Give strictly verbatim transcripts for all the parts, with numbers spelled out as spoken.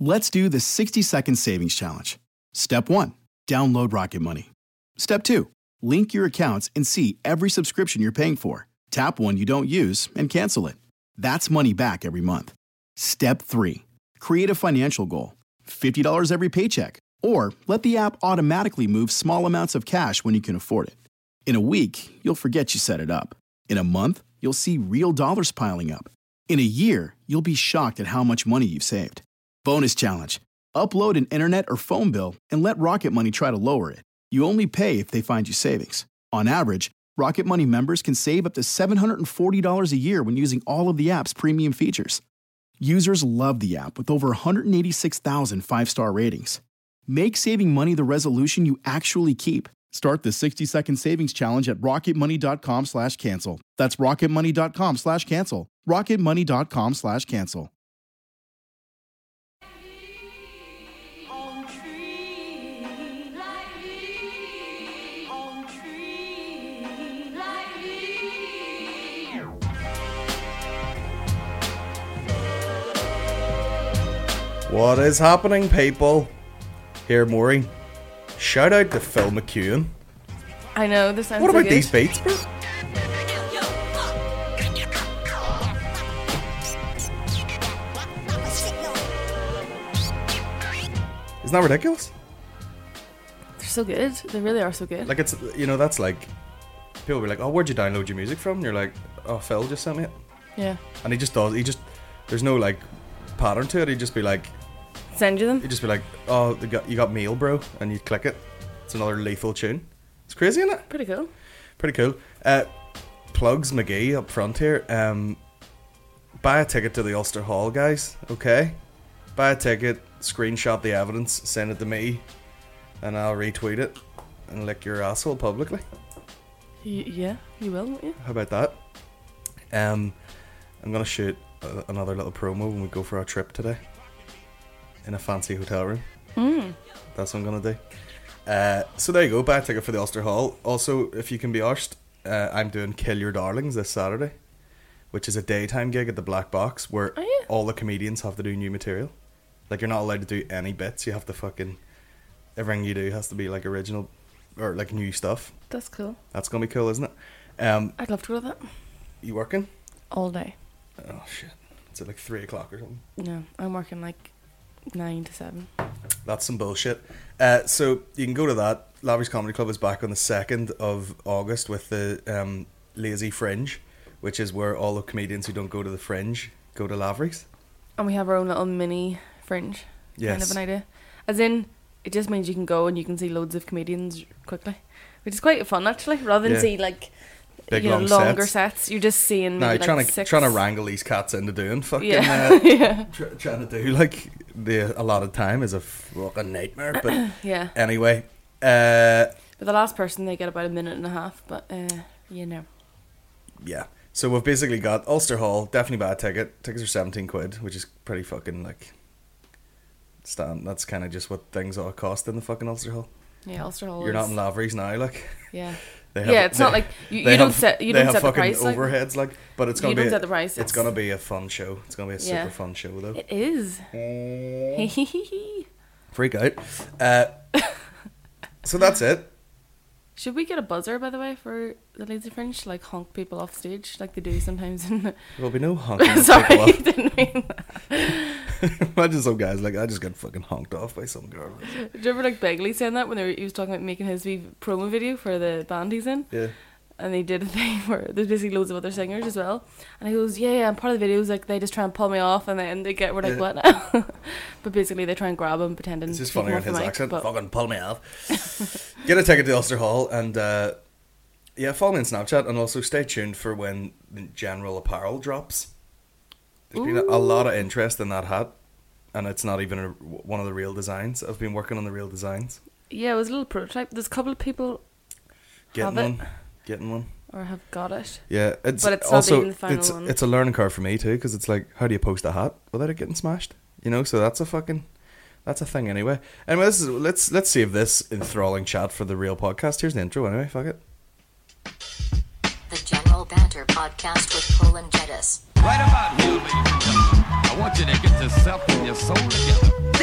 Let's do the sixty second savings challenge. Step one, download Rocket Money. Step two, link your accounts and see every subscription you're paying for. Tap one you don't use and cancel it. That's money back every month. Step three, create a financial goal. fifty dollars every paycheck. Or let the app automatically move small amounts of cash when you can afford it. In a week, you'll forget you set it up. In a month, you'll see real dollars piling up. In a year, you'll be shocked at how much money you've saved. Bonus challenge. Upload an internet or phone bill and let Rocket Money try to lower it. You only pay if they find you savings. On average, Rocket Money members can save up to seven hundred forty dollars a year when using all of the app's premium features. Users love the app with over one hundred eighty-six thousand five-star ratings. Make saving money the resolution you actually keep. Start the sixty second savings challenge at rocketmoney.com slash cancel. That's rocketmoney.com slash cancel. rocketmoney.com slash cancel. What is happening, people? Here, Maureen. Shout out to Phil McEwen. I know, this sounds What so about good. these beats, bro? Isn't that ridiculous? They're so good. They really are so good. Like, it's, you know, that's like, people be like, oh, where'd you download your music from? And you're like, oh, Phil just sent me it. Yeah. And he just does, he just, there's no like pattern to it. He'd just be like, Send you them? he'd just be like, oh, you got, you got mail, bro. And you click it. It's another lethal tune. It's crazy, isn't it? Pretty cool. Pretty cool. Uh, plugs McGee up front here. Um, buy a ticket to the Ulster Hall, guys. Okay? Buy a ticket, screenshot the evidence, send it to me, and I'll retweet it and lick your asshole publicly. Y- yeah, you will, won't you? How about that? Um, I'm going to shoot a- another little promo when we go for our trip today. In a fancy hotel room. Mm. That's what I'm going to do. Uh, so there you go, buy a ticket for the Ulster Hall. Also, if you can be arsed, uh, I'm doing Kill Your Darlings this Saturday, which is a daytime gig at the Black Box where Oh, yeah. all the comedians have to do new material. Like, you're not allowed to do any bits. You have to fucking... Everything you do has to be, like, original or, like, new stuff. That's cool. That's going to be cool, isn't it? Um, I'd love to go to that. you working? All day. Oh, shit. It's at, like, three o'clock or something. No, I'm working like nine to seven. That's some bullshit. Uh, so you can go to that. Lavery's Comedy Club is back on the second of August with the um, Lazy Fringe, which is where all the comedians who don't go to the Fringe go to Lavery's. And we have our own little mini fringe. Yes. Kind of an idea. As in, it just means you can go and you can see loads of comedians quickly. Which is quite fun, actually. Rather than Yeah. see, like, Big, you know, long longer sets. sets. You're just seeing Now, maybe you're like trying to six. trying to wrangle these cats into doing fucking Yeah. uh, yeah. tr- trying to do like the allotted time is a fucking nightmare. But Yeah. anyway, uh, But the last person, they get about a minute and a half. But, uh, you know. yeah. So we've basically got Ulster Hall. Definitely buy a ticket. Tickets are seventeen quid, which is pretty fucking like stand. That's kind of just what things all cost in the fucking Ulster Hall. Yeah, Ulster Hall You're is, not in Lavery's now, like. Yeah. They Yeah, it's they- not like you, they you don't have- set you they don't have set the fucking price. Like, overheads, like, but it's gonna you be don't a, set the price. it's gonna be a fun show. It's gonna be a super Yeah. fun show though. It is. Freak out. Uh, so that's it. Should we get a buzzer, by the way, for the Lazy Fringe to like honk people off stage like they do sometimes? In the... There'll be no honking. of Sorry, people off. didn't mean that. Imagine some guys like I just got fucking honked off by some girl. Did you ever like Begley saying that when they were, he was talking about making his wee promo video for the band he's in? Yeah. And they did a thing where there's basically loads of other singers as well. And he goes, yeah, yeah, and part of the videos, like, they just try and pull me off, and then they get, we're like, Yeah. what now? But basically they try and grab him, pretending It's just to take funnier him in off his the mic, accent. but- Fucking pull me off. Get a ticket to Ulster Hall and uh, yeah, follow me on Snapchat and also stay tuned for when the general apparel drops. There's been a, a lot of interest in that hat, and it's not even a, one of the real designs. I've been working on the real designs. Yeah, it was a little prototype. There's a couple of people Getting have it, one. Getting one. or have got it. Yeah, it's, But it's not also even the final it's one. it's a learning curve for me too, because it's like, how do you post a hat without it getting smashed? You know, so that's a fucking that's a thing anyway. Anyway, this is, let's let's save this enthralling chat for the real podcast. Here's the intro anyway. Fuck it. The General Banter Podcast with Paul and Jettis. Right about here, ladies and gentlemen, I want you to get yourself and your soul together.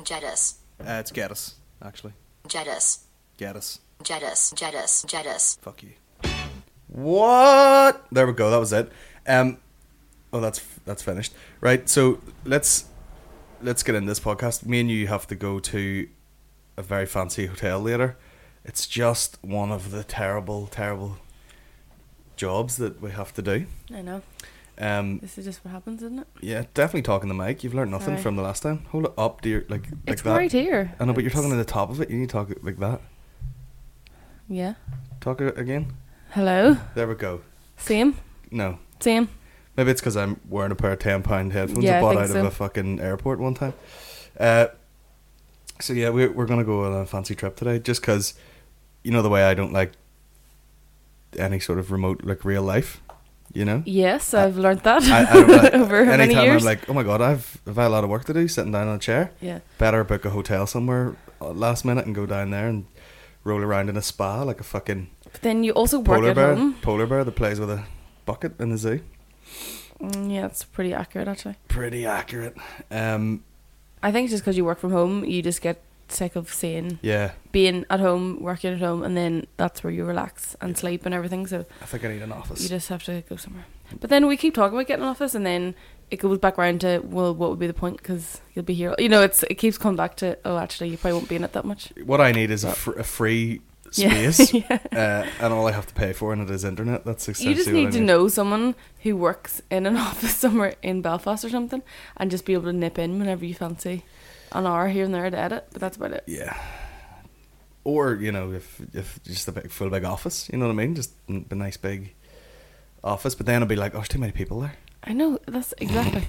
Jetus. Uh, it's Geddes, actually. Jetus. Geddes. Jetus. Jetus. Jetus. Fuck you. What? There we go. That was it. Um. Oh, that's that's finished. Right. So let's let's get in this podcast. Me and you have to go to a very fancy hotel later. It's just one of the terrible, terrible jobs that we have to do. I know. Um. This is just what happens, isn't it? Yeah, definitely talking the mic. You've learned nothing Sorry. from the last time. Hold it up, dear. Like like It's that. right here. I know, but you're talking to It's- the top of it. You need to talk it like that. Yeah. Talk it again. Hello. There we go. Same. No. Same. Maybe it's because I'm wearing a pair of ten pound headphones Yeah, I I bought think out so. of a fucking airport one time. Uh, so yeah, we're we're gonna go on a fancy trip today, just because, you know, the way I don't like any sort of remote like real life, you know. Yes, I've learned that I, I don't like, over how many anytime years. I'm like, oh my god, I've have I a lot of work to do, sitting down on a chair. yeah. Better book a hotel somewhere uh, last minute and go down there and roll around in a spa like a fucking But then you also work polar at bear. home. Polar bear that plays with a bucket in the zoo. Mm, yeah, it's pretty accurate actually. Pretty accurate. Um, I think it's just because you work from home, you just get sick of seeing yeah, being at home, working at home, and then that's where you relax and sleep and everything. So I think I need an office. you just have to go somewhere. But then we keep talking about getting an office, and then it goes back around to, well, what would be the point? Because you'll be here. You know, it's it keeps coming back to, oh, actually, you probably won't be in it that much. What I need is a, fr- a free Yeah. space, Yeah. uh, and all I have to pay for in it is internet. That's essentially You just what need I to know someone who works in an office somewhere in Belfast or something, and just be able to nip in whenever you fancy an hour here and there to edit. But that's about it. Yeah. Or, you know, if if just a big full big office, you know what I mean? Just a nice big office, but then it'll be like, oh, there's too many people there. I know, that's exactly.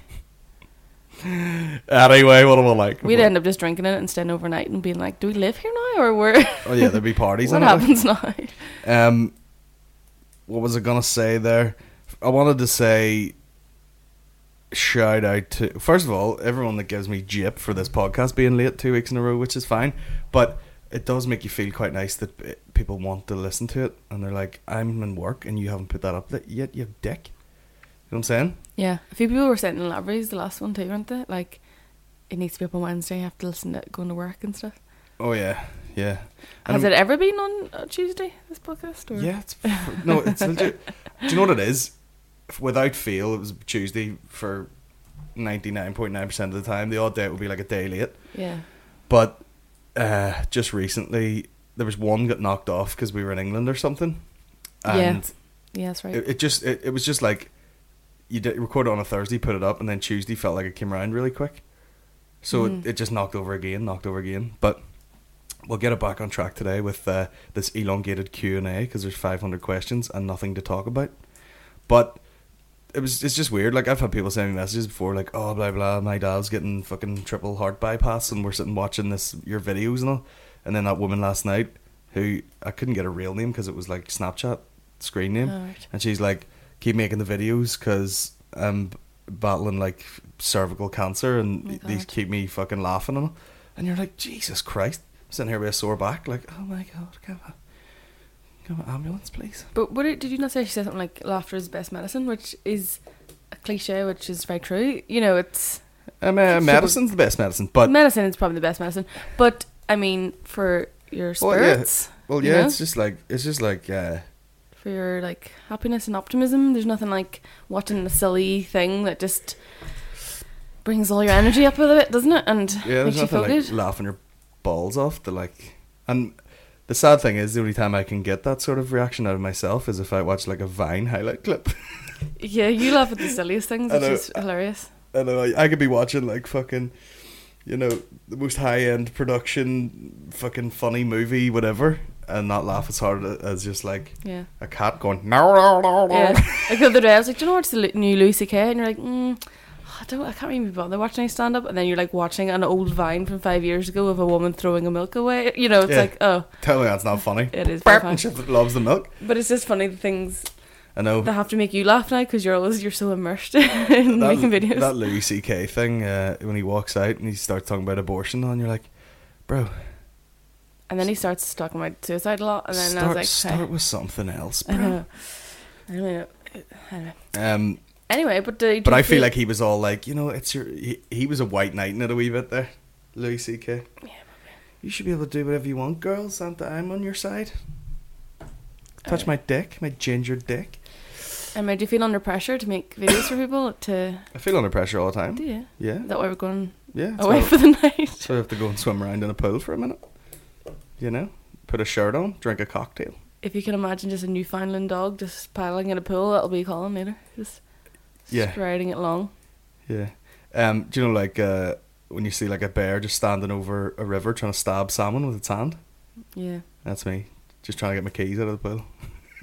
Anyway, what am I like? We'd end up just drinking in it and staying overnight and being like, do we live here now, or where? Oh yeah, there'd be parties. What in it, like. happens now? Um, what was I gonna say there? I wanted to say, shout out to, first of all, everyone that gives me jip for this podcast being late two weeks in a row, which is fine, but it does make you feel quite nice that it, people want to listen to it, and they're like, I'm in work and you haven't put that up that yet, you dick. You know what I'm saying? Yeah, a few people were saying in libraries, the last one too, weren't they? Like, it needs to be up on Wednesday, you have to listen to it going to work and stuff. Oh yeah, yeah. And Has I'm- it ever been on uh, Tuesday, this podcast? Or? Yeah, it's no, it's legit. Do you know what it is? Without fail, it was Tuesday for ninety-nine point nine percent of the time. The odd day it would be like a day late. Yeah. But uh, just recently, there was one got knocked off because we were in England or something, and Yeah, that's right. it, it just it, it was just like you did record it on a Thursday, put it up, and then Tuesday felt like it came around really quick. So Mhm. it, it just knocked over again, knocked over again. But we'll get it back on track today with uh, this elongated Q and A because there's five hundred questions and nothing to talk about. But it was it's just weird. Like, I've had people send me messages before, like, oh, blah blah, my dad's getting fucking triple heart bypass, and we're sitting watching this your videos and all. And then that woman last night, who I couldn't get a real name because it was like Snapchat screen name, Oh, right. and she's like, keep making the videos because I'm b- battling like cervical cancer, and Oh my these God. keep me fucking laughing and all. And you're like, Jesus Christ, I'm sitting here with a sore back, like, oh my God, come on, come on, ambulance, please. But what did, did you not say she said something like laughter is best medicine, which is a cliche, which is very true. You know, it's Um, uh, medicine's the best medicine, but medicine is probably the best medicine. But I mean, for your Well, yeah. spirits, well, you yeah, know? it's just like it's just like uh, for your like happiness and optimism, there's nothing like watching a silly thing that just brings all your energy up a bit, doesn't it? And yeah, makes there's you feel nothing like good. laughing your balls off. To like, and the sad thing is, the only time I can get that sort of reaction out of myself is if I watch like a Vine highlight clip. Yeah, you laugh at the silliest things, I which know. is hilarious. I know, I, I could be watching like fucking, you know, the most high end production, fucking funny movie, whatever, and not laugh as hard as just like Yeah. a cat going no no no no. Yeah. Like the other day, I was like, do you know what's the lu- new Lucy Kay? And you're like, mm, I don't, I can't really be bothered watching any stand up. And then you're like watching an old Vine from five years ago of a woman throwing a milk away. You know, it's Yeah. like, oh, Tell me that's not funny. it is very Burp, and funny. shit that loves the milk. But it's just funny the things I know. that have to make you laugh now because you're always you're so immersed in that, making videos. That Louis C K thing, uh, when he walks out and he starts talking about abortion, and you're like, bro, And then he starts talking about suicide a lot. And then start, I was like, start hey, with something else, I bro. know. I don't know. Anyway. Um, Anyway, but uh, do but you I feel like he was all like, you know, it's your. He, he was a white knight in it a wee bit there. Louis C K. Yeah. You should be able to do whatever you want, girls. Santa, I'm on your side. Touch my dick, my ginger dick. Um, do you feel under pressure to make videos for people? To I feel under pressure all the time. do you? Yeah. Is that why we're going Yeah. that's away why- for the night? So I have to go and swim around in a pool for a minute. You know? Put a shirt on, drink a cocktail. If you can imagine just a Newfoundland dog just paddling in a pool, that'll be Colin later. Just Yeah. striding it along. Yeah. Um, do you know, like, uh, when you see, like, a bear just standing over a river trying to stab salmon with its hand? Yeah. That's me. Just trying to get my keys out of the pool.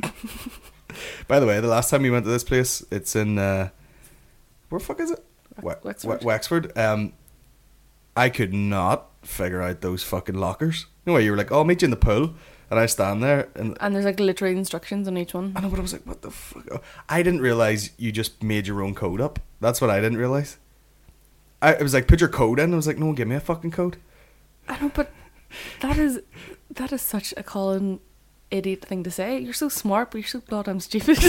By the way, the last time we went to this place, it's in, uh, where the fuck is it? We- Wexford. We- Wexford. Um, I could not figure out those fucking lockers. You know where you were like, oh, I'll meet you in the pool. And I stand there and And there's like literary instructions on each one. I know, but I was like, what the fuck? Oh, I didn't realise you just made your own code up. That's what I didn't realise. I it was like, put your code in. I was like, no one give me a fucking code. I know, but that is that is such a Colin idiot thing to say. You're so smart, but you're so goddamn stupid.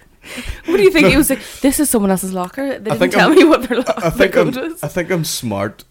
What do you think? No. He was like, this is someone else's locker. They I didn't think tell I'm- me what their, lo- I their think I'm, code was. I think I'm smart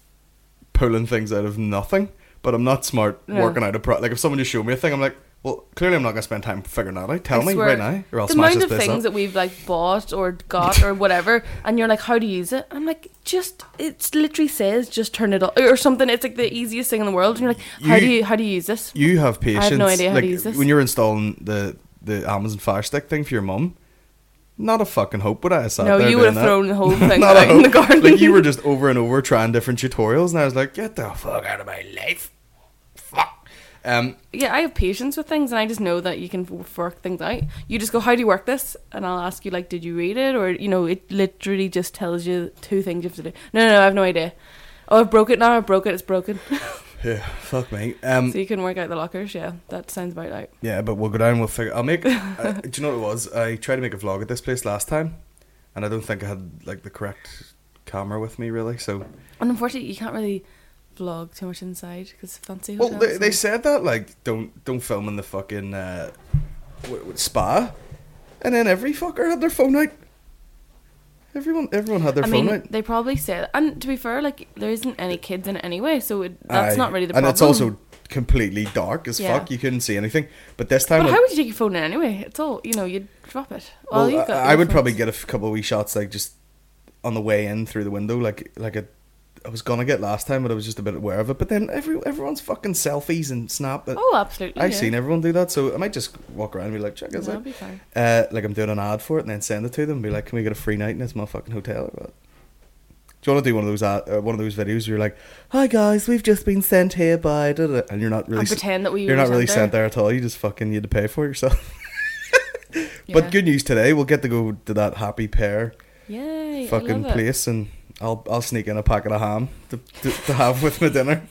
pulling things out of nothing, but I'm not smart No. working out a pro. Like if someone just showed me a thing, I'm like, well, clearly I'm not gonna spend time figuring that out. Tell I me swear, right now, or I'll the smash amount this of place things up. that we've like bought or got or whatever, and you're like, how do you use it? I'm like, just it literally says just turn it on or something. It's like the easiest thing in the world, and you're like, how You- do you how do you use this? You have patience. I have no idea how to like, use this. When you're installing the the Amazon Fire Stick thing for your mum, not a fucking hope would I have sat No, there you doing would have that. thrown the whole thing Not a out in the hope. garden. Like you were just over and over trying different tutorials, and I was like, get the fuck out of my life. Fuck. Um, Yeah, I have patience with things, and I just know that you can f- work things out. You just go, how do you work this? And I'll ask you, like, did you read it? Or, you know, it literally just tells you two things you have to do. No, no, no, I have no idea. Oh, I broke it now, I broke it, it's broken. yeah, fuck me. Um, So you can work out the lockers, yeah. That sounds about right. yeah, but we'll go down. We'll figure. I'll make. uh, do you know what it was? I tried to make a vlog at this place last time, and I don't think I had like the correct camera with me really. So And unfortunately, you can't really vlog too much inside, because fancy well, hotels. they, they and- said that like don't don't film in the fucking uh, w- w- spa, and then every fucker had their phone out. Everyone, everyone had their I phone mean, out. they probably said, and to be fair, like, there isn't any kids in it anyway, so it, that's Aye. not really the and problem. it's also completely dark as Yeah. fuck. You couldn't see anything. But this time, But when- how would you take your phone in anyway? It's all, you know, you'd drop it. Well, well, you've got I, I would earphones. probably get a f- couple of wee shots, like just on the way in through the window, like like a. I was gonna get last time, but I was just a bit aware of it. But then every everyone's fucking selfies and snap. It. Oh, absolutely. I've yeah. seen everyone do that, so I might just walk around and be like, check this That'll out. be fine. Uh, like I'm doing an ad for it, and then send it to them and be like, can we get a free night in this motherfucking hotel or what? Do you want to do one of those ad, uh, one of those videos where you're like, hi guys, we've just been sent here by, da, da, and you're not really And s- pretend that we you're were not really sent sent there. there at all. You just fucking you had to pay for it yourself. Yeah. But good news today, we'll get to go to that happy pair Yay, I fucking love it. place, and I'll I'll sneak in a packet of ham to to, to have with my dinner.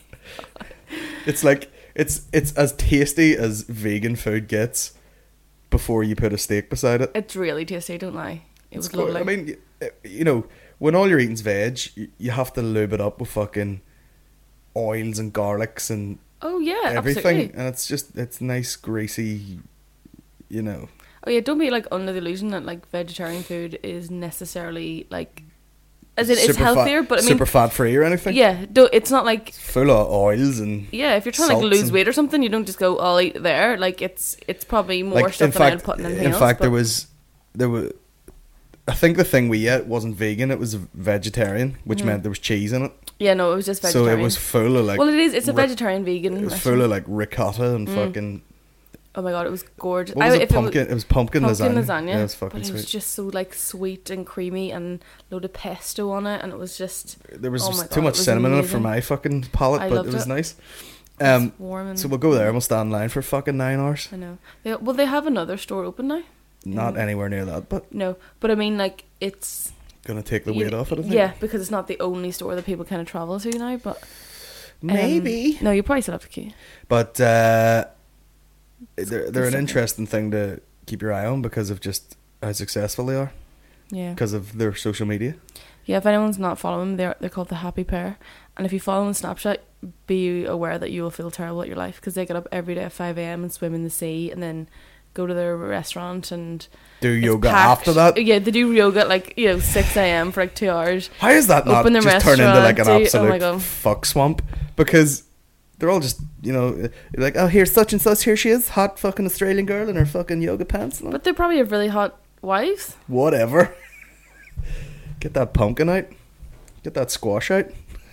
It's like it's it's as tasty as vegan food gets before you put a steak beside it. It's really tasty, don't lie. It was It's quite- lovely. I mean, y- you know, when all you're eating's veg, you, you have to lube it up with fucking oils and garlics and oh yeah, everything, absolutely. and it's just it's nice, greasy, you know. Oh yeah, don't be like under the illusion that like vegetarian food is necessarily like, as in it's super fat- healthier, but I mean, super fat free or anything. yeah, do it's not like. Full of oils and Yeah, if you're trying to like salts lose and- weight or something, you don't just go, I'll eat there. Like it's it's probably more like stuff in than I'd fact, put in anything in else. fact, but there was there were. I think the thing we ate wasn't vegan; it was vegetarian, which Mhm. meant there was cheese in it. yeah, no, it was just vegetarian. So it was full of like. well, it is. It's a ri- vegetarian vegan. It was restaurant. full of like ricotta and Mm. fucking. Oh my god, it was gorgeous. What was I, it? if Pumpkin. It was pumpkin, pumpkin lasagna. lasagna. Yeah, it was but fucking it was sweet. just so like sweet and creamy and load of pesto on it, and it was just There was oh just my too God, much it was cinnamon in it for amazing. my fucking palate, I but loved it was it. nice. it was Um, warm and so we'll go there and we'll stand in line for fucking nine hours. I know. They, well, they have another store open now. Not Mm. anywhere near that, but No, but I mean like it's gonna take the you- weight off it. I think. yeah, because it's not the only store that people kind of travel to now. But um, maybe. no, you probably still have to queue. But uh, they're they're an something. interesting thing to keep your eye on because of just how successful they are Yeah. because of their social media. Yeah, if anyone's not following them, they're they're called the Happy Pair, and if you follow them on Snapchat, be aware that you will feel terrible at your life because they get up every day at five a m and swim in the sea, and then go to their restaurant and Do it's yoga packed. after that? Yeah, they do yoga at like, you know, six a.m. for like two hours. How is that not Open their just turn into like an restaurant, do- absolute oh my God. fuck swamp? Because they're all just, you know, you're like, oh, here's such and such, here she is, hot fucking Australian girl in her fucking yoga pants. And all. But they probably have really hot wives. Whatever. Get that pumpkin out. Get that squash out.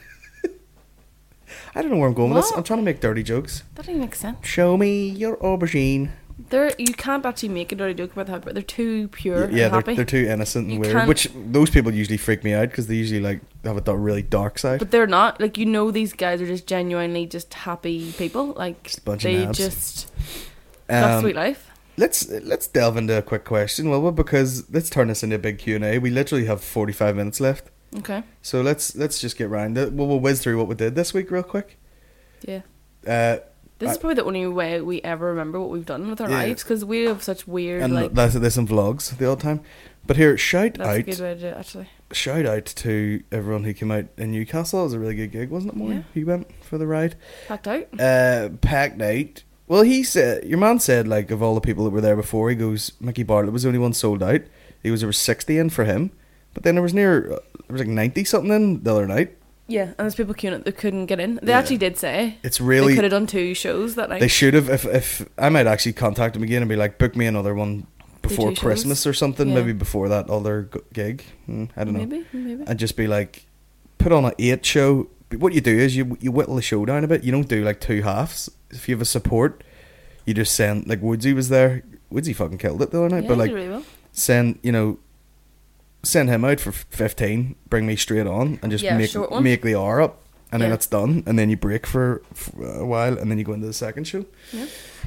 I don't know where I'm going with this. What? I'm trying to make dirty jokes. That doesn't make sense. Show me your aubergine. They're, you can't actually make a dirty joke about that, but they're too pure yeah, and they're, happy. they're too innocent and You weird. can't- Which those people usually freak me out because they usually like have a da- really dark side. But they're not. Like, you know, these guys are just genuinely just happy people. Like, Just a bunch of they nabs. just got Um, sweet life. Let's let's delve into a quick question, will we? Because let's turn this into a big Q and A. We literally have forty-five minutes left, Okay. so let's let's just get round it. We'll, we'll whiz through what we did this week real quick. Yeah. Uh, This I- is probably the only way we ever remember what we've done with our Yeah. lives, because we have such weird, and like, that's this in vlogs the old time. But here, shout that's a good out, way to do it, actually. shout out to everyone who came out in Newcastle. It was a really good gig, wasn't it? Maureen? Yeah. You went for the ride. Packed out. Uh, packed out. Well, he said, your man said, like, of all the people that were there before, he goes, Mickey Bartlett was the only one sold out. He was, there was sixty in for him. But then there was near, uh, there was like ninety something in the other night. Yeah, and there's people queuing up that couldn't get in. They Yeah. actually did say It's they really, could have done two shows that night. they should have, if, if, I might actually contact him again and be like, book me another one before two shows. Christmas or something, Yeah. maybe before that other g- gig. Hmm, I don't know. Maybe, maybe. And just be like, put on an eight show. But what you do is you you whittle the show down a bit. You don't do like two halves. If you have a support, you just send, like Woodsy was there. Woodsy fucking killed it the other night. Yeah, but you like, did really well. send, you know, send him out for fifteen, bring me straight on, and just Yeah, make short one. make the hour up. And then Yeah. it's done. And then you break for, for a while, and then you go into the second show. Yeah.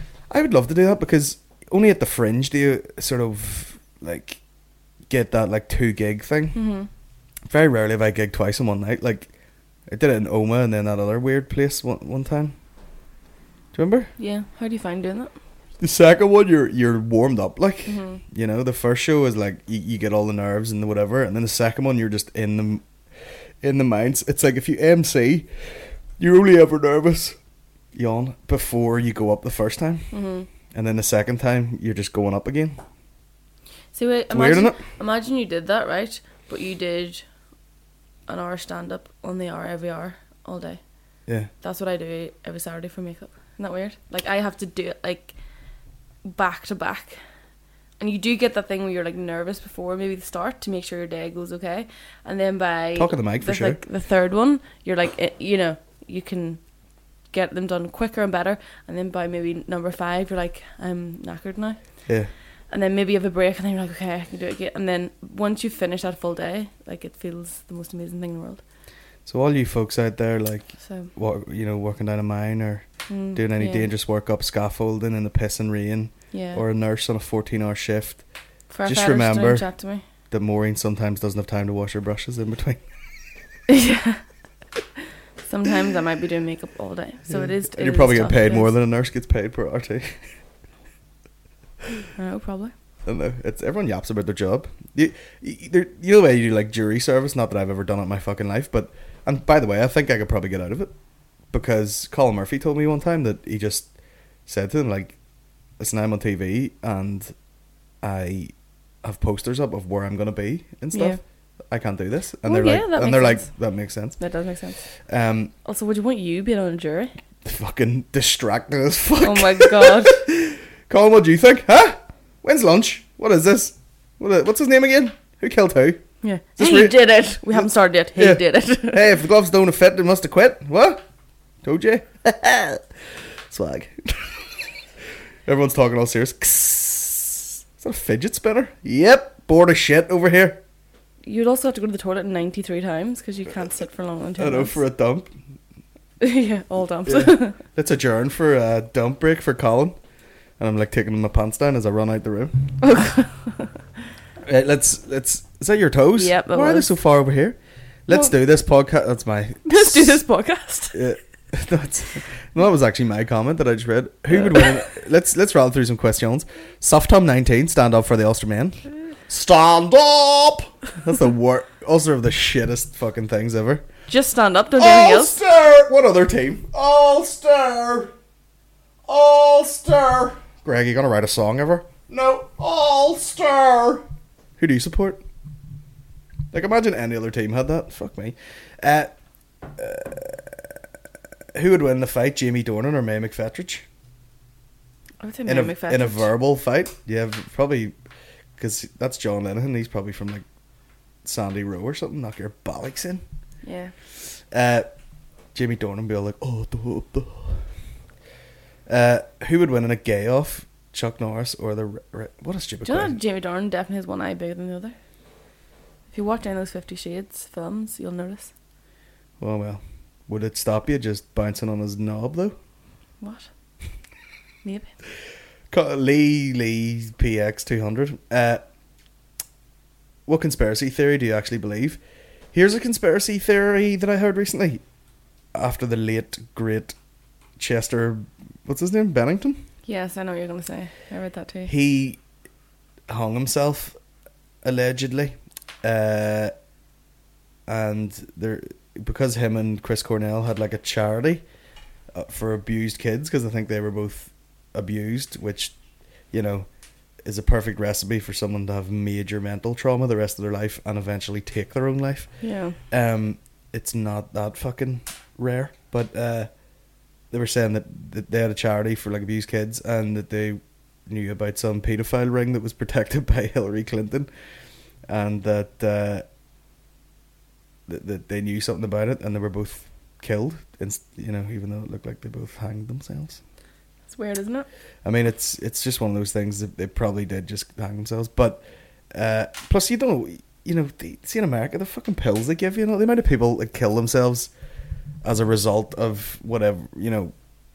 I would love to do that because only at the Fringe do you sort of like get that like two gig thing. Mm-hmm. Very rarely have I gigged twice in one night. Like, I did it in Oma and then that other weird place one one time. Do you remember? Yeah. How do you find doing that? The second one, you're you're warmed up. Like, Mm-hmm. you know, the first show is like you, you get all the nerves and the whatever, and then the second one, you're just in the in the minds. It's like if you M C, you're only ever nervous, yawn, before you go up the first time, Mm-hmm. and then the second time, you're just going up again. So wait, It's weird, imagine, isn't it? imagine you did that, right? But you did an hour stand up on the hour every hour all day. Yeah. That's what I do every Saturday for makeup. Isn't that weird? Like, I have to do it like back to back. And you do get that thing where you're like nervous before maybe the start to make sure your day goes okay. And then by Talk of the mic for the, sure. like, the third one, you're like, eh, you know, you can get them done quicker and better. And then by maybe number five, you're like, I'm knackered now. Yeah. And then maybe you have a break and then you're like, okay, I can do it again. And then once you finish that full day, like, it feels the most amazing thing in the world. So all you folks out there, like, So, what you know, working down a mine or mm, doing any yeah, dangerous work up scaffolding in the piss and rain, yeah. or a nurse on a fourteen-hour shift, Firefighters, just remember- don't chat to me. that Maureen sometimes doesn't have time to wash her brushes in between. Yeah. Sometimes I might be doing makeup all day, so it is. And it you're is probably getting tough, paid it more is. than a nurse gets paid per hour too. I know, probably. I don't know. It's everyone yaps about their job. You, you, there- you know the way you do like jury service. Not that I've ever done it in my fucking life, but and by the way, I think I could probably get out of it because Colin Murphy told me one time that he just said to them like, "Listen, I'm on T V and I have posters up of where I'm gonna be and stuff. Yeah. I can't do this." And Well, they're yeah, like, that and makes they're sense. like, "That makes sense." That does make sense. Um, Also, would you want you being on a jury? fucking distracted as fuck. Oh my god. Colin, what do you think? Huh? When's lunch? What is this? What, what's his name again? Who killed who? Yeah. This He re- did it. We haven't started yet. He Yeah. did it. Hey, if the gloves don't fit, they must have quit. What? Told you. Swag. Everyone's talking all serious. Is that a fidget spinner? Yep. Bored of shit over here. You'd also have to go to the toilet ninety-three times because you can't sit for longer than ten I know, minutes. for a dump. Yeah, all dumps. Yeah. Let's adjourn for a dump break for Colin. And I'm like taking my pants down as I run out the room. Right, let's, let's, is that your toes? Yep, that Why are they was. so far over here? Let's Well- do this podcast. That's my... Let's do this podcast. Yeah, that's, no, that was actually my comment that I just read. Who would win? let's let's rattle through some questions. Soft Tom nineteen, stand up for the Ulster men. Stand up. That's the worst. Ulster of the shittest fucking things ever. Just stand up, don't do anything else. Ulster. What other team? Ulster. Ulster. Greg, you gonna write a song ever? No. Ulster. Who do you support? Like, imagine any other team had that. Fuck me. Uh, uh, who would win the fight, Jamie Dornan or May McFetrich? I would say In a, Mary McFetrich. in a verbal fight? Yeah, probably, because that's John Lennon. He's probably from, like, Sandy Row or something. Knock your bollocks in. Yeah. Uh, Jamie Dornan be all like, oh, duh, duh. Uh, who would win in a gay off, Chuck Norris or the... Re- Re- what a stupid Do you know question. that Jamie Dornan definitely has one eye bigger than the other? If you watch any of those Fifty Shades films, you'll notice. Well, well. Would it stop you just bouncing on his knob, though? What? Maybe. Co- Lee, Lee, P X two hundred. Uh, what conspiracy theory do you actually believe? Here's a conspiracy theory that I heard recently. After the late, great Chester... What's his name? Bennington? Yes, I know what you're going to say. I read that too. He hung himself, allegedly. Uh, and there, because him and Chris Cornell had like a charity uh, for abused kids, because I think they were both abused, which, you know, is a perfect recipe for someone to have major mental trauma the rest of their life and eventually take their own life. Yeah. Um, it's not that fucking rare, but uh, they were saying that, that they had a charity for like abused kids and that they knew about some paedophile ring that was protected by Hillary Clinton, and that uh, that, that they knew something about it, and they were both killed. And you know, even though it looked like they both hanged themselves. It's weird, isn't it? I mean, it's it's just one of those things that they probably did just hang themselves. But uh, plus, you don't know, you know, the, see in America, the fucking pills they give you, you know, the amount of people that kill themselves as a result of whatever, you know,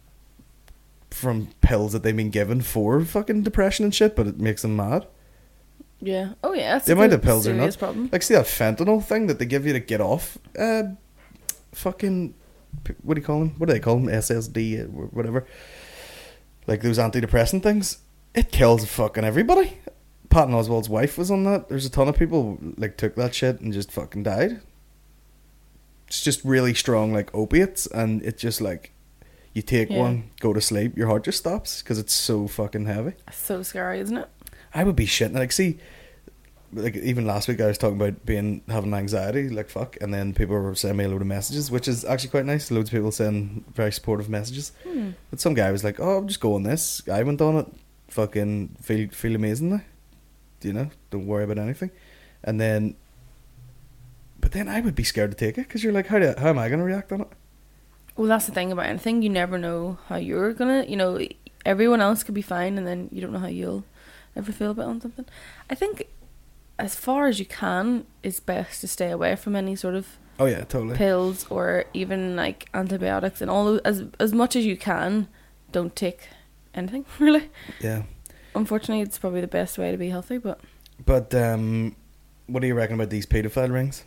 from pills that they've been given for fucking depression and shit, but it makes them mad. Yeah. Oh yeah. That's The a amount good of pills are serious nuts. problem. Like, see that fentanyl thing that they give you to get off? Uh, fucking, what do you call them? What do they call them? S S D, or whatever. Like those antidepressant things. It kills fucking everybody. Patton Oswalt's wife was on that. There's a ton of people like took that shit and just fucking died. It's just really strong, like opiates, and it just like you take Yeah. one, go to sleep, your heart just stops because it's so fucking heavy. So scary, isn't it? I would be shitting. Like, see, like even last week I was talking about being having anxiety, like fuck, and then people were sending me a load of messages, which is actually quite nice. Loads of people send very supportive messages. Hmm. But some guy was like, "Oh, just go on this." I went on it, fucking feel feel amazing now. You know, don't worry about anything. And then, but then I would be scared to take it because you're like, how do how am I going to react on it? Well, that's the thing about anything. You never know how you're gonna. You know, everyone else could be fine, and then you don't know how you'll ever feel about on something. I think, as far as you can, it's best to stay away from any sort of Oh yeah, totally. pills or even like antibiotics and all those, as as much as you can. Don't take anything really. Yeah, Unfortunately, it's probably the best way to be healthy. But but um, what do you reckon about these paedophile rings?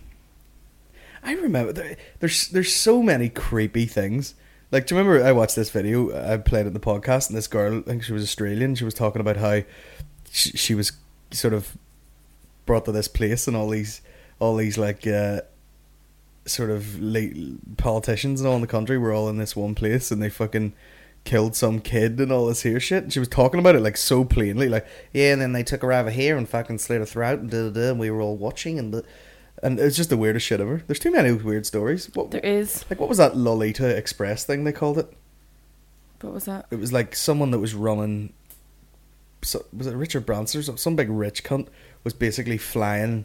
I remember there, there's there's so many creepy things. Like, do you remember I watched this video? I played it in the podcast, and this girl, I think she was Australian, she was talking about how she, she was sort of brought to this place, and all these, all these like uh, sort of late politicians and all in the country were all in this one place, and they fucking killed some kid and all this here shit. And she was talking about it like so plainly, like, yeah, and then they took her over here and fucking slit her throat and da da da, and we were all watching, and the, and it's just the weirdest shit ever. There's too many weird stories. What, there is. like, what was that Lolita Express thing they called it? What was that? It was like someone that was running. So, was it Richard Branson or some, some big rich cunt was basically flying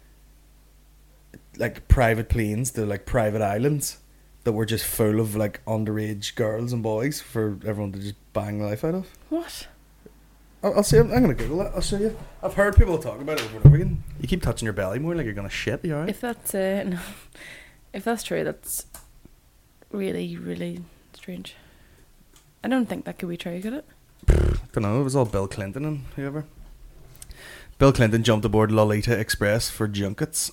like private planes to like private islands that were just full of like underage girls and boys for everyone to just bang the life out of. What? I'll, I'll see. I'm, I'm gonna Google that. I'll show you. I've heard people talk about it over and over again. You keep touching your belly more like you're gonna shit. You alright? If that's uh, no, if that's true, that's really really strange. I don't think that could be true, could it? Don't know. It was all Bill Clinton and whoever. Bill Clinton jumped aboard Lolita Express for junkets.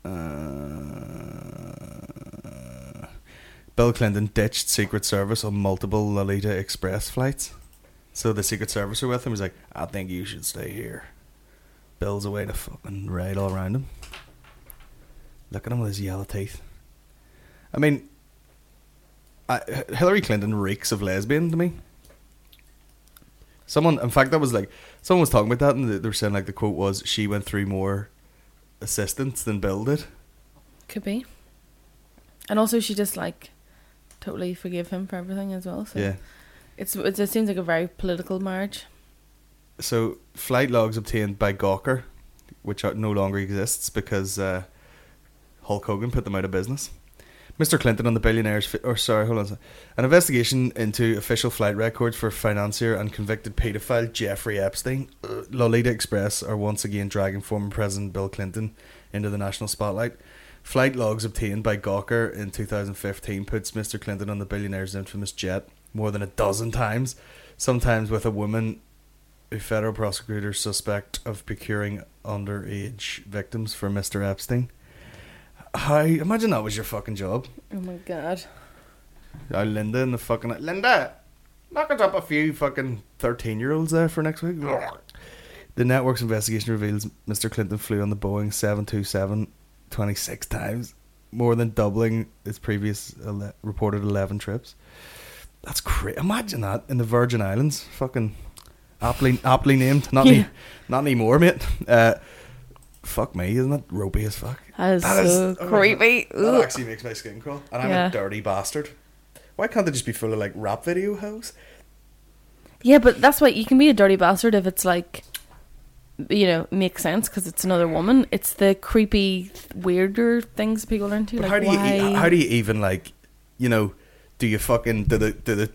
Uh, Bill Clinton ditched Secret Service on multiple Lolita Express flights. So the Secret Service were with him. He's like, I think you should stay here. Bill's away to fucking ride all around him. Look at him with his yellow teeth. I mean, I, Hillary Clinton reeks of lesbian to me. Someone, in fact, that was like someone was talking about that, and they were saying like the quote was, "She went through more assistance than Bill did." Could be. And also, she just like totally forgave him for everything as well. So Yeah. it's, it's it seems like a very political marriage. So flight logs obtained by Gawker, which are, no longer exists because uh, Hulk Hogan put them out of business. Mister Clinton on the billionaires, fi- or sorry, hold on a second. An investigation into official flight records for financier and convicted paedophile Jeffrey Epstein, uh, Lolita Express, are once again dragging former President Bill Clinton into the national spotlight. Flight logs obtained by Gawker in two thousand fifteen puts Mister Clinton on the billionaire's infamous jet more than a dozen times, sometimes with a woman who federal prosecutors suspect of procuring underage victims for Mister Epstein. How, imagine that was your fucking job. Oh my god. Oh, Linda and the fucking... Linda! Knock us up a few fucking thirteen-year-olds there for next week. The network's investigation reveals Mister Clinton flew on the Boeing seven two seven twenty-six times, more than doubling its previous ele- reported eleven trips. That's crazy. Imagine that in the Virgin Islands. Fucking aptly, aptly named. Not, Yeah. any, not anymore, mate. Uh, fuck me, isn't it ropey as fuck? That is That so is- oh my creepy. God. That Ugh. actually makes my skin crawl. And I'm Yeah. a dirty bastard. Why can't they just be full of like rap video hoes? Yeah, but that's why you can be a dirty bastard if it's like, you know, makes sense because it's another woman. It's the creepy, weirder things people are into. But Like, how do you why? e- how do you even like, you know, do you fucking do the do the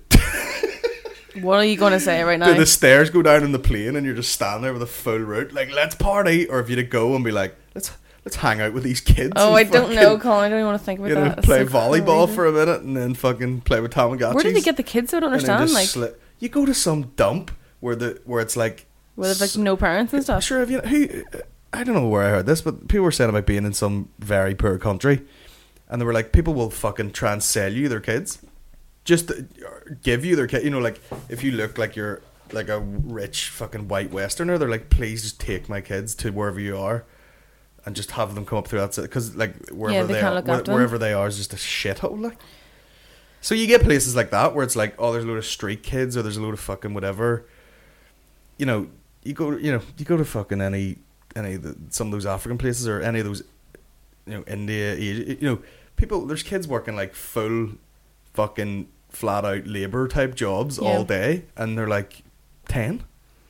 What are you going to say right now? do the stairs go down in the plane and you're just standing there with a full route like let's party, or if you to go and be like let's let's hang out with these kids. Oh, and I don't fucking, know, Colin. I don't even want to think about You know, that. It's play so volleyball crazy. for a minute and then fucking play with Tamagotchis. Where did they get the kids? I don't And then understand. just Like, sli- you go to some dump where the where it's like where there's like no parents and stuff. Sure, have you? Who? I don't know where I heard this, but people were saying about being in some very poor country, and they were like, people will fucking try and sell you their kids, just to give you their kid. You know, like if you look like you're like a rich fucking white Westerner, they're like, please just take my kids to wherever you are, and just have them come up through that because like wherever they they, can't are, look where- after them. wherever they are is just a shithole. Like, so you get places like that where it's like, oh, there's a load of street kids, or there's a load of fucking whatever. You know, you go, you know, you go to fucking any, any of the, some of those African places or any of those, you know, India, Asia, you know, people, there's kids working like full fucking flat out labour type jobs Yeah. all day, and they're like ten.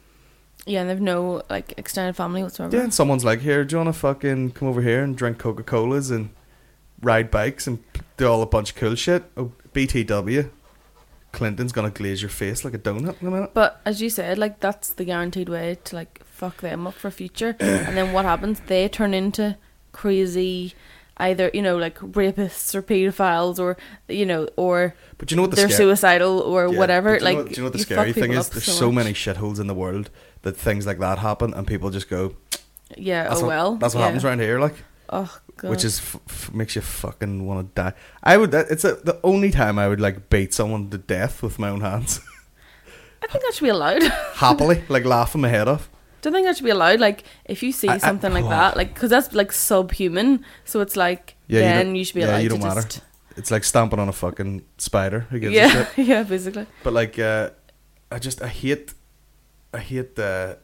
Yeah, and they've no like extended family whatsoever. Yeah, and someone's like, here, do you want to fucking come over here and drink Coca-Colas and ride bikes and do all a bunch of cool shit? Oh, B T W. Clinton's gonna glaze your face like a donut in a minute. But as you said, like that's the guaranteed way to like fuck them up for future. And then what happens? They turn into crazy, either you know like rapists or pedophiles or you know or But you know what the they're scary- suicidal or Yeah, whatever. but do you Like know, what- do you know what the you scary fuck thing people is? up There's so, so, much. many shitholes in the world that things like that happen, and people just go, Yeah. That's Oh what, well. that's what yeah. happens around here, like, Oh god. which is f- f- makes you fucking want to die. I would. that- It's a, the only time I would like beat someone to death with my own hands, I think that should be allowed. happily, like laughing my head off. Do you think that should be allowed? Like, if you see I- I- something like oh. that, like, because that's like subhuman, so it's like, Yeah, you then don't- you, should be yeah, allowed you to don't matter. just, It's like stamping on a fucking spider. Who gives a yeah, shit? yeah, basically. But like, uh, I just I hate, I hate the.